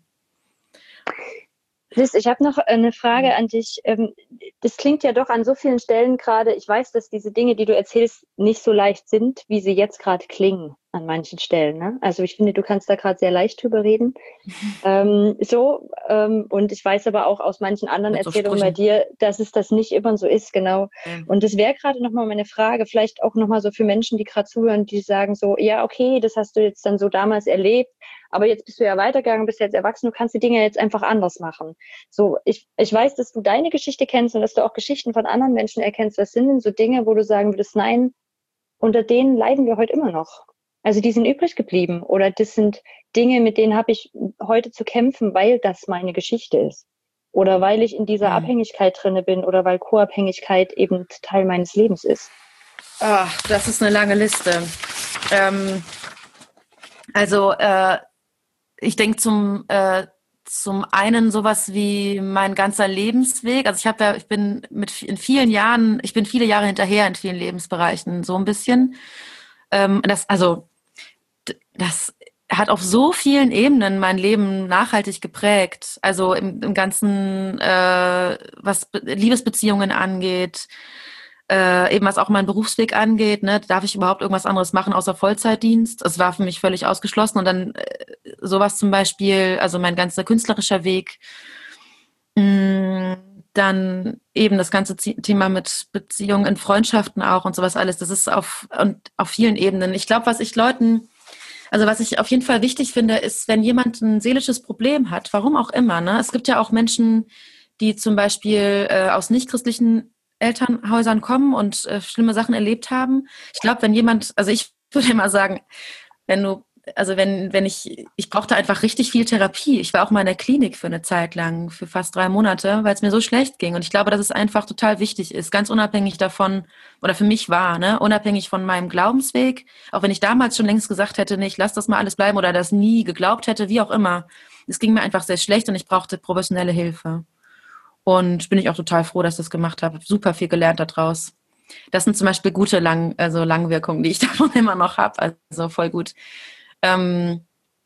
S4: Liz, ich habe noch eine Frage an dich. Das klingt ja doch an so vielen Stellen gerade, ich weiß, dass diese Dinge, die du erzählst, nicht so leicht sind, wie sie jetzt gerade klingen an manchen Stellen. Ne? Also ich finde, du kannst da gerade sehr leicht drüber reden. Mhm. Ähm, so, ähm, und ich weiß aber auch aus manchen anderen Mit Erzählungen so bei dir, dass es das nicht immer so ist, genau. Mhm. Und das wäre gerade nochmal meine Frage, vielleicht auch nochmal so für Menschen, die gerade zuhören, die sagen so, ja, okay, das hast du jetzt dann so damals erlebt, aber jetzt bist du ja weitergegangen, bist jetzt erwachsen, du kannst die Dinge jetzt einfach anders machen. So, ich, ich weiß, dass du deine Geschichte kennst und dass du auch Geschichten von anderen Menschen erkennst. Was sind denn so Dinge, wo du sagen würdest, nein, unter denen leiden wir heute immer noch? Also die sind übrig geblieben oder das sind Dinge, mit denen habe ich heute zu kämpfen, weil das meine Geschichte ist. Oder weil ich in dieser mhm. Abhängigkeit drinne bin oder weil Co-Abhängigkeit eben Teil meines Lebens ist.
S5: Ach, das ist eine lange Liste. Ähm, also, äh, ich denke zum, äh, zum einen sowas wie mein ganzer Lebensweg. Also ich habe ja, ich bin mit in vielen Jahren, ich bin viele Jahre hinterher in vielen Lebensbereichen, so ein bisschen. Ähm, das, also, das hat auf so vielen Ebenen mein Leben nachhaltig geprägt. Also im, im ganzen, äh, was Be- Liebesbeziehungen angeht, Äh, eben was auch meinen Berufsweg angeht, ne, darf ich überhaupt irgendwas anderes machen außer Vollzeitdienst? Es war für mich völlig ausgeschlossen und dann äh, sowas zum Beispiel, also mein ganzer künstlerischer Weg, mh, dann eben das ganze Z- Thema mit Beziehungen in Freundschaften auch und sowas alles, das ist auf, und auf vielen Ebenen. Ich glaube, was ich Leuten, also was ich auf jeden Fall wichtig finde, ist, wenn jemand ein seelisches Problem hat, warum auch immer, ne, es gibt ja auch Menschen, die zum Beispiel äh, aus nichtchristlichen Elternhäusern kommen und äh, schlimme Sachen erlebt haben. Ich glaube, wenn jemand, also ich würde immer sagen, wenn du, also wenn, wenn ich, ich brauchte einfach richtig viel Therapie. Ich war auch mal in der Klinik für eine Zeit lang, für fast drei Monate, weil es mir so schlecht ging. Und ich glaube, dass es einfach total wichtig ist, ganz unabhängig davon, oder für mich war, ne, unabhängig von meinem Glaubensweg, auch wenn ich damals schon längst gesagt hätte, nee, ich lass das mal alles bleiben oder das nie geglaubt hätte, wie auch immer. Es ging mir einfach sehr schlecht und ich brauchte professionelle Hilfe. Und bin ich auch total froh, dass ich das gemacht habe. Super viel gelernt daraus. Das sind zum Beispiel gute Lang, also Langwirkungen, die ich davon immer noch habe. Also voll gut. Ähm,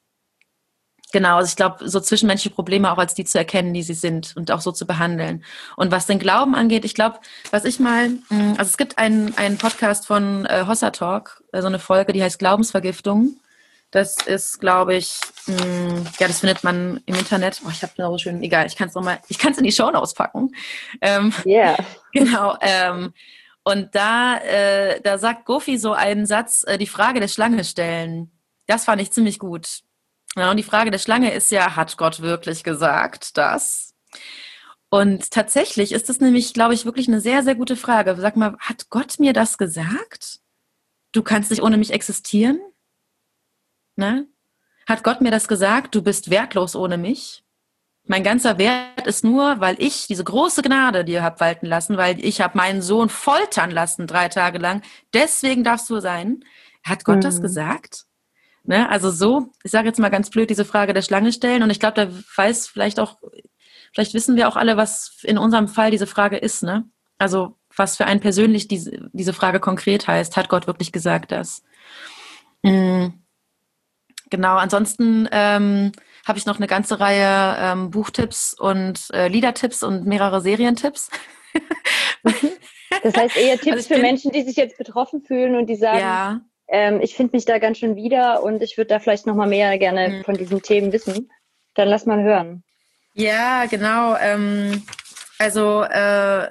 S5: genau, also ich glaube, so zwischenmenschliche Probleme auch als die zu erkennen, die sie sind und auch so zu behandeln. Und was den Glauben angeht, ich glaube, was ich mal, also es gibt einen, einen Podcast von äh, Hossa Talk, so eine Folge, die heißt Glaubensvergiftung. Das ist, glaube ich, mh, ja, das findet man im Internet. Oh, ich habe da so schön, egal, ich kann es nochmal, ich kann es in die Shownotes packen. Ähm,
S4: yeah.
S5: Genau. Ähm, und da, äh, da sagt Gofi so einen Satz, äh, die Frage der Schlange stellen. Das fand ich ziemlich gut. Ja, und die Frage der Schlange ist ja, hat Gott wirklich gesagt das? Und tatsächlich ist das nämlich, glaube ich, wirklich eine sehr, sehr gute Frage. Sag mal, hat Gott mir das gesagt? Du kannst nicht ohne mich existieren? Ne? Hat Gott mir das gesagt? Du bist wertlos ohne mich? Mein ganzer Wert ist nur, weil ich diese große Gnade dir hab walten lassen, weil ich habe meinen Sohn foltern lassen drei Tage lang. Deswegen darfst du sein. Hat Gott mhm. das gesagt? Ne? Also so, ich sage jetzt mal ganz blöd, diese Frage der Schlange stellen. Und ich glaube, da weiß vielleicht auch, vielleicht wissen wir auch alle, was in unserem Fall diese Frage ist. Ne? Also was für einen persönlich diese, diese Frage konkret heißt. Hat Gott wirklich gesagt das? Mhm. Genau, ansonsten ähm, habe ich noch eine ganze Reihe ähm, Buchtipps und äh, Liedertipps und mehrere Serientipps.
S4: Das heißt eher Tipps also für Menschen, die sich jetzt betroffen fühlen und die sagen, ja. ähm, ich finde mich da ganz schön wieder und ich würde da vielleicht noch mal mehr gerne mhm. von diesen Themen wissen. Dann lass mal hören.
S5: Ja, genau. Ähm, also äh,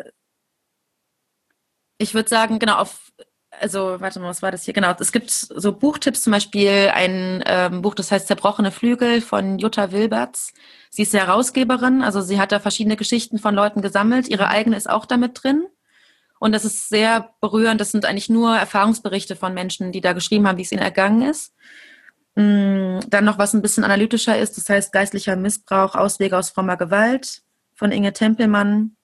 S5: ich würde sagen, genau, auf Also, warte mal, was war das hier? Genau, es gibt so Buchtipps, zum Beispiel ein ähm, Buch, das heißt Zerbrochene Flügel von Jutta Wilberts. Sie ist Herausgeberin, also sie hat da verschiedene Geschichten von Leuten gesammelt. Ihre eigene ist auch damit drin. Und das ist sehr berührend. Das sind eigentlich nur Erfahrungsberichte von Menschen, die da geschrieben haben, wie es ihnen ergangen ist. Dann noch was ein bisschen analytischer ist, das heißt Geistlicher Missbrauch, Auswege aus frommer Gewalt von Inge Tempelmann.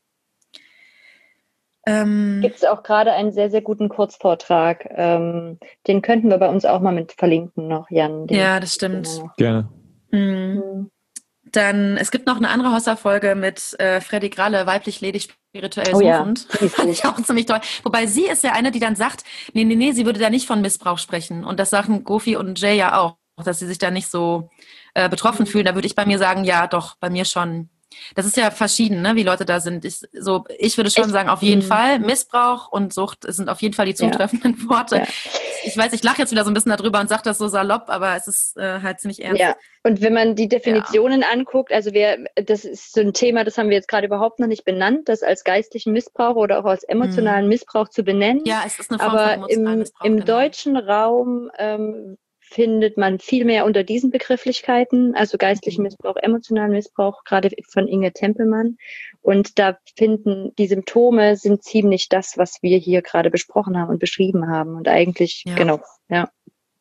S4: Ähm, Gibt es auch gerade einen sehr, sehr guten Kurzvortrag. Ähm, den könnten wir bei uns auch mal mit verlinken noch, Jan.
S5: Ja, das stimmt.
S2: Gerne.
S5: Mhm. dann, es gibt noch eine andere Hossa-Folge mit äh, Freddy Gralle, weiblich, ledig, spirituell
S4: Oh ja,
S5: suchend.
S4: die ist
S5: Fand
S4: gut.
S5: ich auch ziemlich toll. Wobei sie ist ja eine, die dann sagt, nee, nee, nee, sie würde da nicht von Missbrauch sprechen. Und das sagen Gofi und Jay ja auch, dass sie sich da nicht so äh, betroffen fühlen. Da würde ich bei mir sagen, ja, doch, bei mir schon. Das ist ja verschieden, ne, wie Leute da sind. Ich, so, ich würde schon
S4: Ich-
S5: sagen, auf jeden
S4: Mhm.
S5: Fall Missbrauch und Sucht sind auf jeden Fall die zutreffenden Worte.
S4: Ja.
S5: Ich weiß, ich lache jetzt wieder so ein bisschen darüber und sage das so salopp, aber es ist äh, halt ziemlich ernst.
S4: Ja, und wenn man die Definitionen anguckt, also wir, das ist so ein Thema, das haben wir jetzt gerade überhaupt noch nicht benannt, das als geistlichen Missbrauch oder auch als emotionalen
S5: Mhm.
S4: Missbrauch zu benennen.
S5: Ja, es ist eine Form von
S4: Aber
S5: emotionalen
S4: im,
S5: Missbrauch.
S4: im
S5: genau.
S4: deutschen Raum ähm, findet man viel mehr unter diesen Begrifflichkeiten, also geistlichen
S5: Mhm.
S4: Missbrauch, emotionalen Missbrauch, gerade von Inge Tempelmann. Und da finden die Symptome sind ziemlich das, was wir hier gerade besprochen haben und beschrieben haben. Und eigentlich,
S5: Ja.
S4: genau, ja.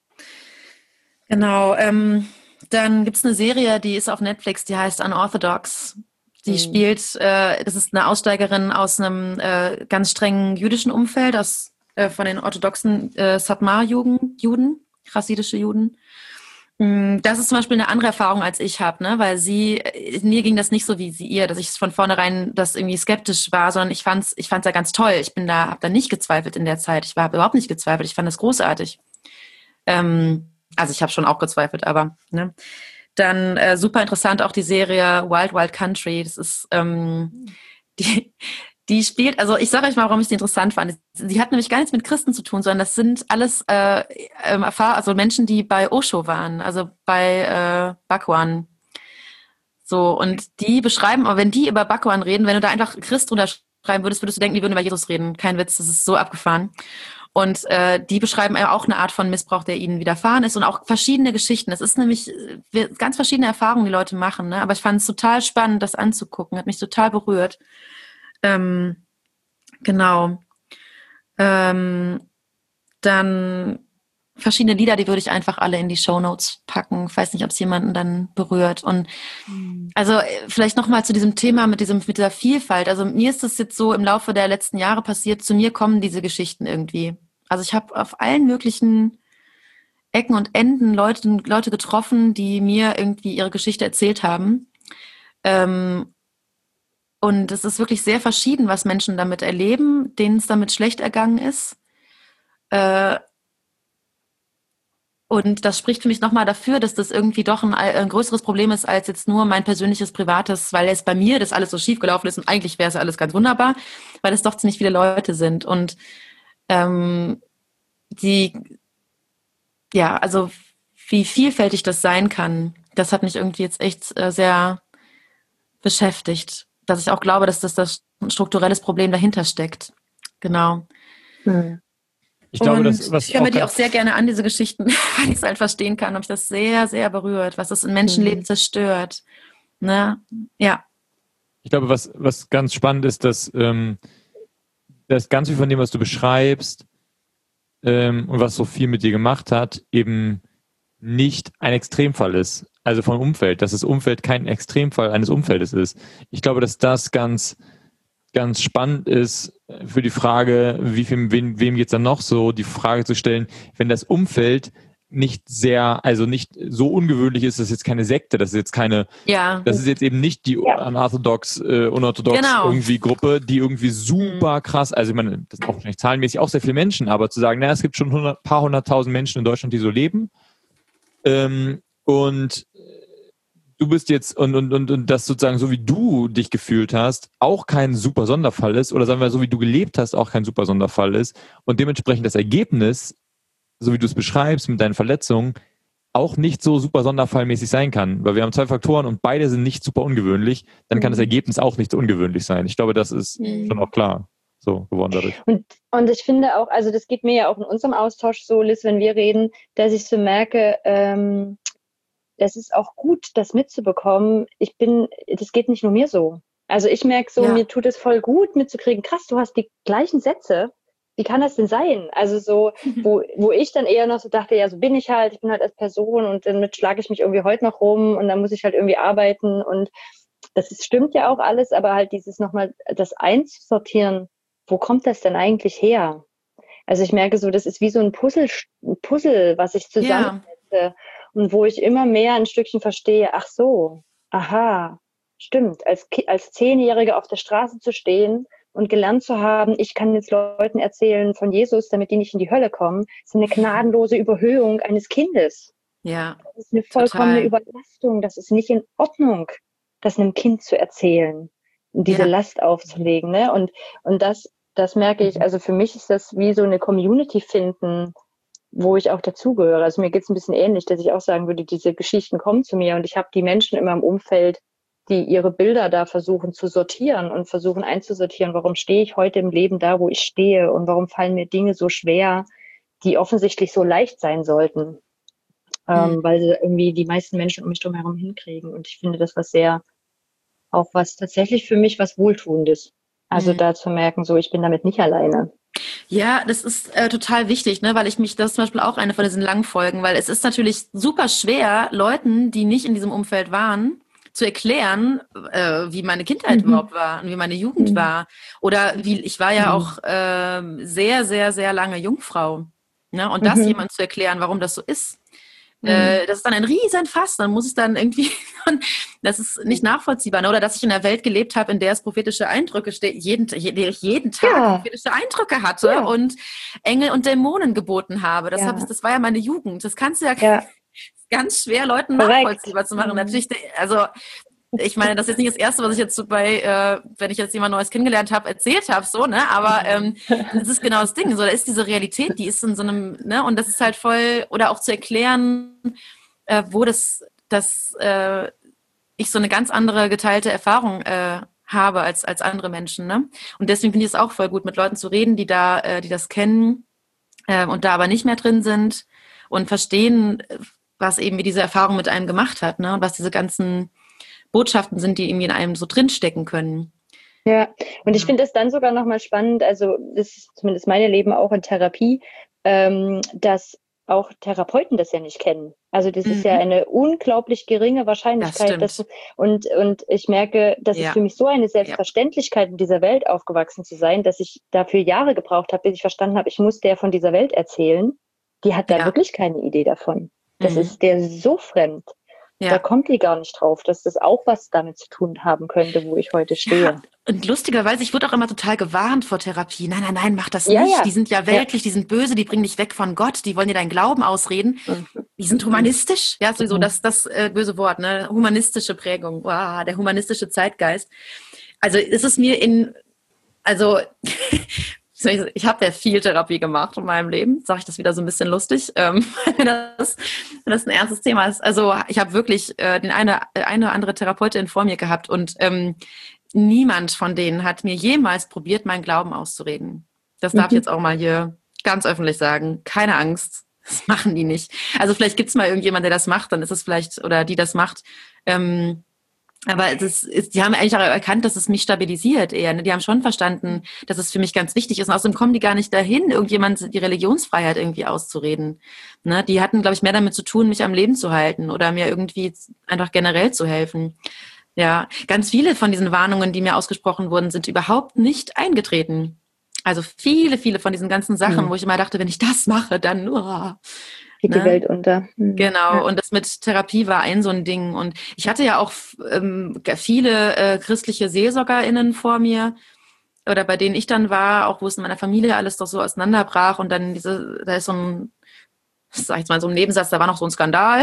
S5: Genau. Ähm, dann gibt es eine Serie, die ist auf Netflix, die heißt Unorthodox. Die
S4: Mhm.
S5: spielt, äh, das ist eine Aussteigerin aus einem äh, ganz strengen jüdischen Umfeld, aus, äh, von den orthodoxen äh, Satmar-Juden, Juden, chassidische Juden. Mm, Das ist zum Beispiel eine andere Erfahrung, als ich habe, ne? Weil sie, äh, mir ging das nicht so wie sie ihr, dass ich von vornherein das irgendwie skeptisch war, sondern ich fand's, ich fand's ja ganz toll. Ich bin da, habe da nicht gezweifelt in der Zeit. Ich war hab überhaupt nicht gezweifelt. Ich fand das großartig. Ähm, also ich habe schon auch gezweifelt, aber ne. Dann äh, super interessant auch die Serie Wild Wild Country. Das ist ähm, die, die spielt. Also ich sage euch mal, warum ich die interessant fand. Sie hat nämlich gar nichts mit Christen zu tun, sondern das sind alles äh, ähm, Erfahr- also Menschen, die bei Osho waren, also bei äh, Bhagwan. So und die beschreiben, aber wenn die über Bhagwan reden, wenn du da einfach Christ drunter schreiben würdest, würdest du denken, die würden über Jesus reden. Kein Witz, das ist so abgefahren. Und äh, die beschreiben ja auch eine Art von Missbrauch, der ihnen widerfahren ist und auch verschiedene Geschichten. Das ist nämlich äh, ganz verschiedene Erfahrungen, die Leute machen. Ne? Aber ich fand es total spannend, das anzugucken. Hat mich total berührt. Ähm, genau. Ähm, dann verschiedene Lieder, die würde ich einfach alle in die Shownotes packen. Ich weiß nicht, ob es jemanden dann berührt. Und also äh, vielleicht nochmal zu diesem Thema mit diesem mit dieser Vielfalt. Also mir ist das jetzt so im Laufe der letzten Jahre passiert. Zu mir kommen diese Geschichten irgendwie. Also ich habe auf allen möglichen Ecken und Enden Leute, Leute getroffen, die mir irgendwie ihre Geschichte erzählt haben. Ähm, und es ist wirklich sehr verschieden, was Menschen damit erleben, denen es damit schlecht ergangen ist. Äh, und das spricht für mich nochmal dafür, dass das irgendwie doch ein, ein größeres Problem ist als jetzt nur mein persönliches Privates, weil es bei mir das alles so schief gelaufen ist und eigentlich wäre es alles ganz wunderbar, weil es doch ziemlich viele Leute sind. Und ähm, die, ja, also wie vielfältig das sein kann, das hat mich irgendwie jetzt echt äh, sehr beschäftigt, dass ich auch glaube, dass das das ein strukturelles Problem dahinter steckt. Genau.
S4: Hm.
S2: Ich glaube,
S5: und
S2: das, was
S5: ich höre mir die
S2: ganz-
S5: auch sehr gerne an, diese Geschichten, weil ich es halt verstehen kann, ob mich das sehr, sehr berührt, was das in Menschenleben
S4: Mhm.
S5: zerstört. Ne? Ja.
S2: Ich glaube, was, was ganz spannend ist, dass, ähm, dass ganz viel von dem, was du beschreibst ähm, und was so viel mit dir gemacht hat, eben nicht ein Extremfall ist. Also vom Umfeld, dass das Umfeld kein Extremfall eines Umfeldes ist. Ich glaube, dass das ganz, ganz spannend ist für die Frage, wie viel, wem, wem geht es dann noch so, die Frage zu stellen, wenn das Umfeld nicht sehr, also nicht so ungewöhnlich ist, das ist jetzt keine Sekte, das ist jetzt keine,
S5: Ja.
S2: das ist jetzt eben nicht die
S4: Ja.
S2: unorthodox, äh, unorthodox
S5: Genau.
S2: irgendwie Gruppe, die irgendwie super krass, also ich meine, das sind auch wahrscheinlich zahlenmäßig auch sehr viele Menschen, aber zu sagen, na, es gibt schon ein paar hunderttausend Menschen in Deutschland, die so leben, ähm, und du bist jetzt, und, und, und, und das sozusagen, so wie du dich gefühlt hast, auch kein super Sonderfall ist, oder sagen wir, so wie du gelebt hast, auch kein super Sonderfall ist, und dementsprechend das Ergebnis, so wie du es beschreibst, mit deinen Verletzungen, auch nicht so super sonderfallmäßig sein kann. Weil wir haben zwei Faktoren und beide sind nicht super ungewöhnlich, dann kann das Ergebnis auch nicht so ungewöhnlich sein. Ich glaube, das ist
S4: Mhm.
S2: schon auch klar so geworden dadurch.
S4: Und, und ich finde auch, also das geht mir ja auch in unserem Austausch so, Liz, wenn wir reden, dass ich so merke, ähm, das ist auch gut, das mitzubekommen. Ich bin, das geht nicht nur mir so. Also ich merke so,
S5: Ja.
S4: mir tut es voll gut mitzukriegen, krass, du hast die gleichen Sätze. Wie kann das denn sein? Also so, wo, wo ich dann eher noch so dachte, ja, so bin ich halt, ich bin halt als Person und damit schlage ich mich irgendwie heute noch rum und dann muss ich halt irgendwie arbeiten und das ist, stimmt ja auch alles, aber halt dieses nochmal, das einzusortieren, wo kommt das denn eigentlich her? Also ich merke so, das ist wie so ein Puzzle, ein Puzzle, was ich zusammensetze und wo ich immer mehr ein Stückchen verstehe, ach so, aha, stimmt, als, als Zehnjährige auf der Straße zu stehen und gelernt zu haben, ich kann jetzt Leuten erzählen von Jesus, damit die nicht in die Hölle kommen, ist eine gnadenlose Überhöhung eines Kindes.
S5: Ja.
S4: Das ist eine vollkommene
S5: total.
S4: Überlastung. Das ist nicht in Ordnung, das einem Kind zu erzählen und diese
S5: Ja.
S4: Last aufzulegen. Ne? Und, und das, das merke ich, also für mich ist das wie so eine Community finden, wo ich auch dazugehöre. Also mir geht es ein bisschen ähnlich, dass ich auch sagen würde, diese Geschichten kommen zu mir und ich habe die Menschen immer im Umfeld, die ihre Bilder da versuchen zu sortieren und versuchen einzusortieren, warum stehe ich heute im Leben da, wo ich stehe und warum fallen mir Dinge so schwer, die offensichtlich so leicht sein sollten, ähm,
S5: Mhm.
S4: weil sie irgendwie die meisten Menschen um mich drum herum hinkriegen. Und ich finde das was sehr, auch was tatsächlich für mich was Wohltuendes. Also
S5: Mhm.
S4: da zu merken, so ich bin damit nicht alleine.
S5: Ja, das ist äh, total wichtig, ne, weil ich mich, das ist zum Beispiel auch eine von diesen langen Folgen, weil es ist natürlich super schwer, Leuten, die nicht in diesem Umfeld waren, zu erklären, äh, wie meine Kindheit
S4: Mhm.
S5: überhaupt war und wie meine Jugend
S4: Mhm.
S5: war. Oder wie, ich war ja
S4: Mhm.
S5: auch äh, sehr, sehr, sehr lange Jungfrau. Ne? Und das
S4: Mhm.
S5: jemand zu erklären, warum das so ist,
S4: Mhm.
S5: äh, das ist dann ein Riesenfass. Dann muss es dann irgendwie, das ist nicht nachvollziehbar. Ne? Oder dass ich in einer Welt gelebt habe, in der es prophetische Eindrücke steht, jeden, jeden, jeden Tag
S4: Ja.
S5: prophetische Eindrücke hatte
S4: Ja.
S5: und Engel und Dämonen geboten habe. Das,
S4: Ja.
S5: hab ich, das war ja meine Jugend. Das kannst du ja,
S4: Ja.
S5: ganz schwer Leuten
S4: Korrekt.
S5: nachvollziehbar zu machen.
S4: Mhm.
S5: Natürlich, also ich meine, das ist jetzt nicht das Erste, was ich jetzt so bei, äh, wenn ich jetzt jemand Neues kennengelernt habe, erzählt habe, so, ne? Aber ähm, das ist genau das Ding. So, da ist diese Realität, die ist in so einem, ne? Und das ist halt voll, oder auch zu erklären, äh, wo das, das äh, ich so eine ganz andere geteilte Erfahrung äh, habe als als andere Menschen, ne? Und deswegen finde ich es auch voll gut, mit Leuten zu reden, die da, äh, die das kennen äh, und da aber nicht mehr drin sind und verstehen, was eben wie diese Erfahrung mit einem gemacht hat, ne? Und was diese ganzen Botschaften sind, die irgendwie in einem so drinstecken können.
S4: Ja, und ich
S5: Ja.
S4: finde das dann sogar nochmal spannend, also das ist zumindest mein Leben auch in Therapie, ähm, dass auch Therapeuten das ja nicht kennen. Also das ist ja
S5: Mhm.
S4: eine unglaublich geringe
S5: Das
S4: Wahrscheinlichkeit. Dass,
S5: stimmt.
S4: und, und ich merke, das ist
S5: Ja.
S4: für mich so eine
S5: Ja.
S4: Selbstverständlichkeit, in dieser Welt aufgewachsen zu sein, dass ich dafür Jahre gebraucht habe, bis ich verstanden habe, ich muss der von dieser Welt erzählen. Die hat da
S5: Ja.
S4: wirklich keine Idee davon. Das
S5: Mhm.
S4: ist der so fremd. Da
S5: Ja.
S4: kommt die gar nicht drauf, dass das auch was damit zu tun haben könnte, wo ich heute stehe.
S5: Ja, und lustigerweise, ich wurde auch immer total gewarnt vor Therapie. Nein, nein, nein, mach das
S4: Ja,
S5: nicht.
S4: ja.
S5: Die sind ja weltlich, die sind böse, die bringen dich weg von Gott, die wollen dir deinen Glauben ausreden.
S4: Mhm.
S5: Die sind humanistisch. Ja, sowieso
S4: Mhm.
S5: das, das äh, böse Wort, ne? Humanistische Prägung. Wow, der humanistische Zeitgeist. Also ist es mir in, also ich habe ja viel Therapie gemacht in meinem Leben, sage ich das wieder so ein bisschen lustig, ähm, wenn, das, wenn das ein ernstes Thema ist. Also ich habe wirklich äh, den eine, eine oder andere Therapeutin vor mir gehabt und ähm, niemand von denen hat mir jemals probiert, meinen Glauben auszureden. Das darf ich
S4: Mhm.
S5: jetzt auch mal hier ganz öffentlich sagen. Keine Angst, das machen die nicht. Also vielleicht gibt's mal irgendjemand, der das macht, dann ist es vielleicht, oder die das macht, ähm, aber das ist, die haben eigentlich auch erkannt, dass es mich stabilisiert eher. Ne? Die haben schon verstanden, dass es für mich ganz wichtig ist. Und außerdem kommen die gar nicht dahin, irgendjemand die Religionsfreiheit irgendwie auszureden. Ne? Die hatten, glaube ich, mehr damit zu tun, mich am Leben zu halten oder mir irgendwie einfach generell zu helfen. Ja, ganz viele von diesen Warnungen, die mir ausgesprochen wurden, sind überhaupt nicht eingetreten. Also viele, viele von diesen ganzen Sachen,
S4: Mhm.
S5: wo ich immer dachte, wenn ich das mache, dann oh,
S4: Geht
S5: ne?
S4: die Welt unter. Mhm.
S5: Genau,
S4: Ja.
S5: und das mit Therapie war ein so ein Ding. Und ich hatte ja auch ähm, viele äh, christliche SeelsorgerInnen vor mir, oder bei denen ich dann war, auch wo es in meiner Familie alles doch so auseinanderbrach und dann diese, da ist so ein, sag ich jetzt mal so ein Nebensatz, da war noch so ein Skandal.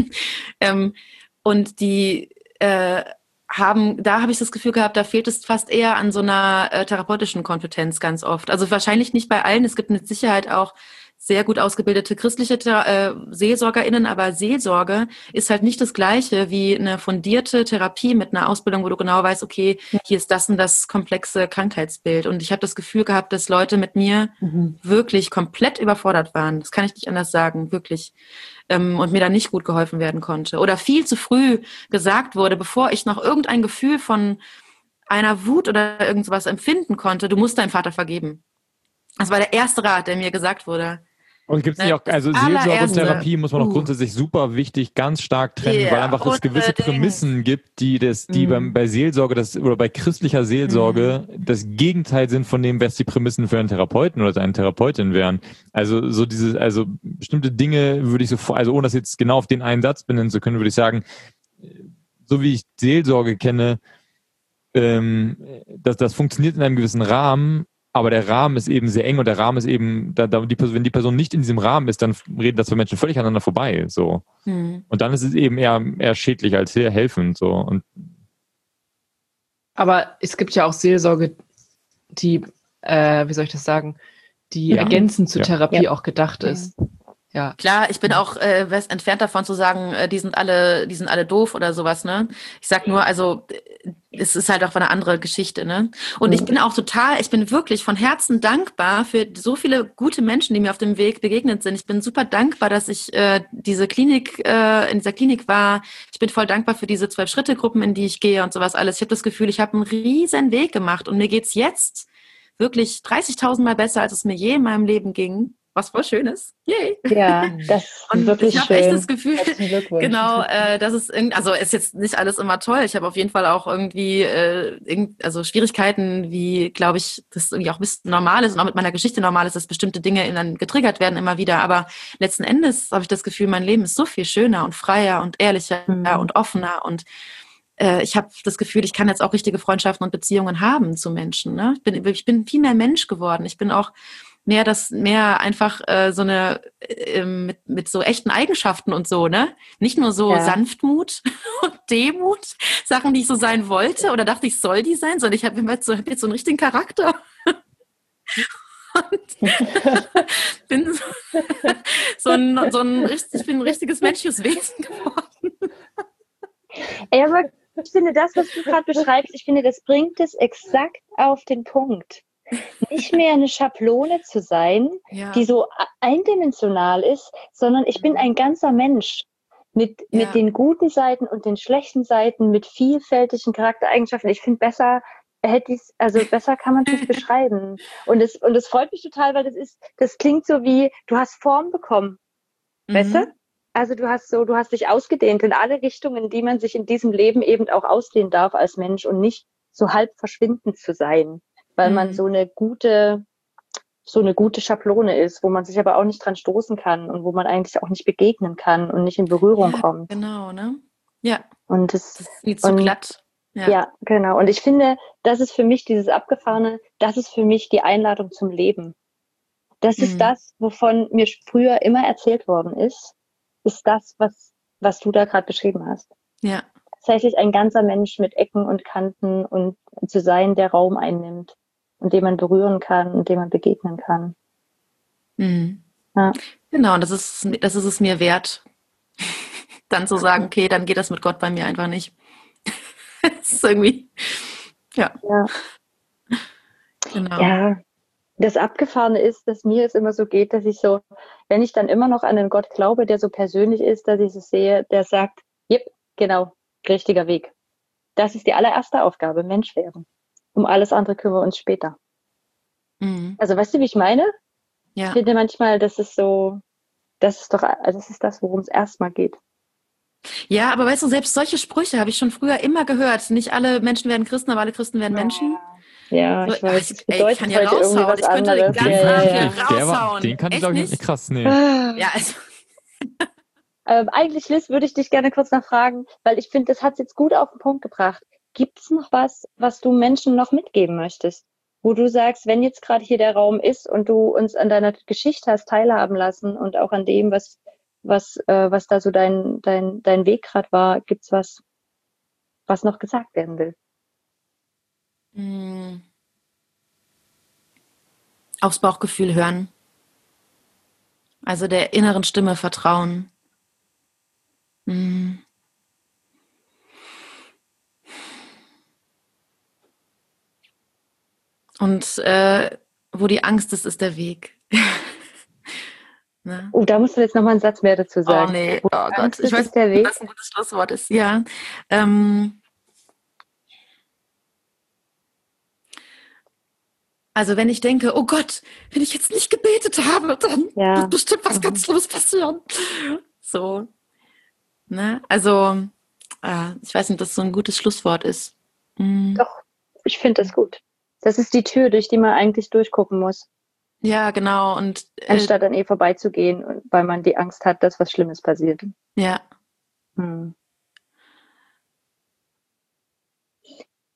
S5: ähm, und die äh, haben, da habe ich das Gefühl gehabt, da fehlt es fast eher an so einer äh, therapeutischen Kompetenz ganz oft. Also wahrscheinlich nicht bei allen, es gibt mit Sicherheit auch sehr gut ausgebildete christliche äh, SeelsorgerInnen, aber Seelsorge ist halt nicht das Gleiche wie eine fundierte Therapie mit einer Ausbildung, wo du genau weißt, okay, hier ist das und das komplexe Krankheitsbild. Und ich habe das Gefühl gehabt, dass Leute mit mir
S4: Mhm.
S5: wirklich komplett überfordert waren. Das kann ich nicht anders sagen, wirklich. Ähm, und mir da nicht gut geholfen werden konnte. Oder viel zu früh gesagt wurde, bevor ich noch irgendein Gefühl von einer Wut oder irgend sowas empfinden konnte, du musst deinem Vater vergeben. Das war der erste Rat, der mir gesagt wurde.
S2: Und gibt es nicht
S5: Ne,
S2: auch, also
S5: das
S2: Seelsorge und
S5: allererste.
S2: Therapie muss man auch
S5: Uh.
S2: grundsätzlich super wichtig, ganz stark trennen,
S5: Ja,
S2: weil einfach es gewisse
S5: unbedingt.
S2: Prämissen gibt, die das, die
S4: Mhm.
S2: beim, bei Seelsorge das, oder bei christlicher Seelsorge das Gegenteil sind von dem, was die Prämissen für einen Therapeuten oder eine Therapeutin wären. Also so diese, also bestimmte Dinge würde ich so, also ohne das jetzt genau auf den einen Satz benennen zu können, würde ich sagen, so wie ich Seelsorge kenne, ähm, das, das funktioniert in einem gewissen Rahmen, aber der Rahmen ist eben sehr eng und der Rahmen ist eben, da, da die Person, wenn die Person nicht in diesem Rahmen ist, dann reden das zwei Menschen völlig aneinander vorbei. So. Mhm. Und dann ist es eben eher, eher schädlich als helfend. So. Und
S3: aber es gibt ja auch Seelsorge, die, äh, wie soll ich das sagen, die ja. ergänzend zur ja. Therapie ja. auch gedacht ist. Ja.
S5: Klar, ich bin auch äh, entfernt davon zu sagen, äh, die sind alle, die sind alle doof oder sowas, ne? Ich sag nur, also es ist halt auch eine andere Geschichte, ne? Und ich bin auch total, ich bin wirklich von Herzen dankbar für so viele gute Menschen, die mir auf dem Weg begegnet sind. Ich bin super dankbar, dass ich äh, diese Klinik, äh, in dieser Klinik war. Ich bin voll dankbar für diese zwölf-Schritte-Gruppen, in die ich gehe und sowas alles. Ich habe das Gefühl, ich habe einen riesen Weg gemacht und mir geht's jetzt wirklich dreißigtausend Mal besser, als es mir je in meinem Leben ging. Was voll schön ist. Yay.
S4: Ja, das ist
S5: und
S4: wirklich
S5: ich
S4: schön.
S5: Ich habe echt das Gefühl, genau, äh, das ist irgendwie, also ist jetzt nicht alles immer toll. Ich habe auf jeden Fall auch irgendwie, äh, irgend, also Schwierigkeiten, wie, glaube ich, das irgendwie auch ein bisschen normal ist und auch mit meiner Geschichte normal ist, dass bestimmte Dinge dann getriggert werden immer wieder. Aber letzten Endes habe ich das Gefühl, mein Leben ist so viel schöner und freier und ehrlicher mhm. und offener und äh, ich habe das Gefühl, ich kann jetzt auch richtige Freundschaften und Beziehungen haben zu Menschen. Ne? Ich bin, ich bin viel mehr Mensch geworden. Ich bin auch mehr das, mehr einfach äh, so eine äh, mit, mit so echten Eigenschaften und so, ne? Nicht nur so ja. Sanftmut und Demut, Sachen, die ich so sein wollte oder dachte, ich soll die sein, sondern ich habe jetzt, so, hab jetzt so einen richtigen Charakter. Und bin so, so, ein, so ein, ich bin ein richtiges menschliches Wesen geworden.
S4: Ey, aber ich finde das, was du gerade beschreibst, ich finde, das bringt es exakt auf den Punkt. Nicht mehr eine Schablone zu sein, ja. die so eindimensional ist, sondern ich bin ein ganzer Mensch mit, ja. mit den guten Seiten und den schlechten Seiten, mit vielfältigen Charaktereigenschaften. Ich finde, besser hätte ich also besser kann man es nicht beschreiben. Und es, und es freut mich total, weil das ist, das klingt so wie, du hast Form bekommen. Mhm. Weißt du? Also du hast so, du hast dich ausgedehnt in alle Richtungen, die man sich in diesem Leben eben auch ausdehnen darf als Mensch und nicht so halb verschwindend zu sein. Weil mhm. man so eine gute, so eine gute Schablone ist, wo man sich aber auch nicht dran stoßen kann und wo man eigentlich auch nicht begegnen kann und nicht in Berührung
S5: ja,
S4: kommt.
S5: Genau, ne? Ja.
S4: Und das,
S5: das ist nie zu und, glatt.
S4: Ja. ja, genau. Und ich finde, das ist für mich dieses Abgefahrene, das ist für mich die Einladung zum Leben. Das mhm. ist das, wovon mir früher immer erzählt worden ist, ist das, was, was du da gerade beschrieben hast.
S5: Ja.
S4: Tatsächlich ein ganzer Mensch mit Ecken und Kanten und zu sein, der Raum einnimmt und dem man berühren kann und dem man begegnen kann.
S5: Mhm. Ja. Genau, und das ist, das ist es mir wert, dann zu sagen, okay, dann geht das mit Gott bei mir einfach nicht. Das ist irgendwie, ja.
S4: ja.
S5: Genau.
S4: Ja, das Abgefahrene ist, dass mir es immer so geht, dass ich so, wenn ich dann immer noch an einen Gott glaube, der so persönlich ist, dass ich es sehe, der sagt, jep, genau, richtiger Weg. Das ist die allererste Aufgabe, Mensch werden. Um alles andere kümmern wir uns später. Mhm. Also weißt du, wie ich meine?
S5: Ja.
S4: Ich finde manchmal, das ist so, das ist doch, also das ist das, worum es erstmal geht.
S5: Ja, aber weißt du, selbst solche Sprüche habe ich schon früher immer gehört. Nicht alle Menschen werden Christen, aber alle Christen werden Menschen.
S4: Ja, ich weiß.
S5: Das bedeutet ey, ich kann ja raushauen. Ich könnte den ganzen
S4: ja,
S5: Abend
S4: ja,
S5: hier
S4: ja.
S5: raushauen.
S2: Den kann ich glaube ich nicht krass nehmen.
S5: Ja, also.
S4: ähm, eigentlich, Liz, würde ich dich gerne kurz noch fragen, weil ich finde, das hat es jetzt gut auf den Punkt gebracht. Gibt es noch was, was du Menschen noch mitgeben möchtest? Wo du sagst, wenn jetzt gerade hier der Raum ist und du uns an deiner Geschichte hast teilhaben lassen und auch an dem, was was äh, was da so dein dein dein Weg gerade war, gibt's was, was noch gesagt werden will?
S5: Mm. Aufs Bauchgefühl hören. Also der inneren Stimme vertrauen. Mm. Und äh, wo die Angst ist, ist der Weg.
S4: Ne? Oh, da musst du jetzt noch mal einen Satz mehr dazu sagen.
S5: Oh nee, oh Gott, ich weiß,
S4: der Weg?
S5: was ein gutes Schlusswort ist. Ja, ähm, also wenn ich denke, oh Gott, wenn ich jetzt nicht gebetet habe, dann
S4: ja.
S5: wird bestimmt was mhm. ganz Schlimmes passieren. So, ne? Also, äh, ich weiß nicht, ob das so ein gutes Schlusswort ist.
S4: Mhm. Doch, ich finde das gut. Das ist die Tür, durch die man eigentlich durchgucken muss.
S5: Ja, genau. Und
S4: äh, anstatt an ihr vorbeizugehen, weil man die Angst hat, dass was Schlimmes passiert.
S5: Ja.
S4: Hm.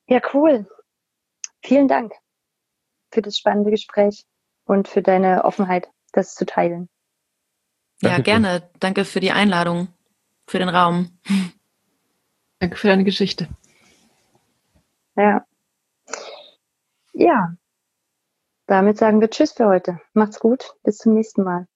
S4: Ja, cool. Vielen Dank für das spannende Gespräch und für deine Offenheit, das zu teilen.
S5: Ja,
S2: Danke dir.
S5: gerne. Danke für die Einladung, für den Raum.
S3: Danke für deine Geschichte.
S4: Ja. Ja. Damit sagen wir Tschüss für heute. Macht's gut. Bis zum nächsten Mal.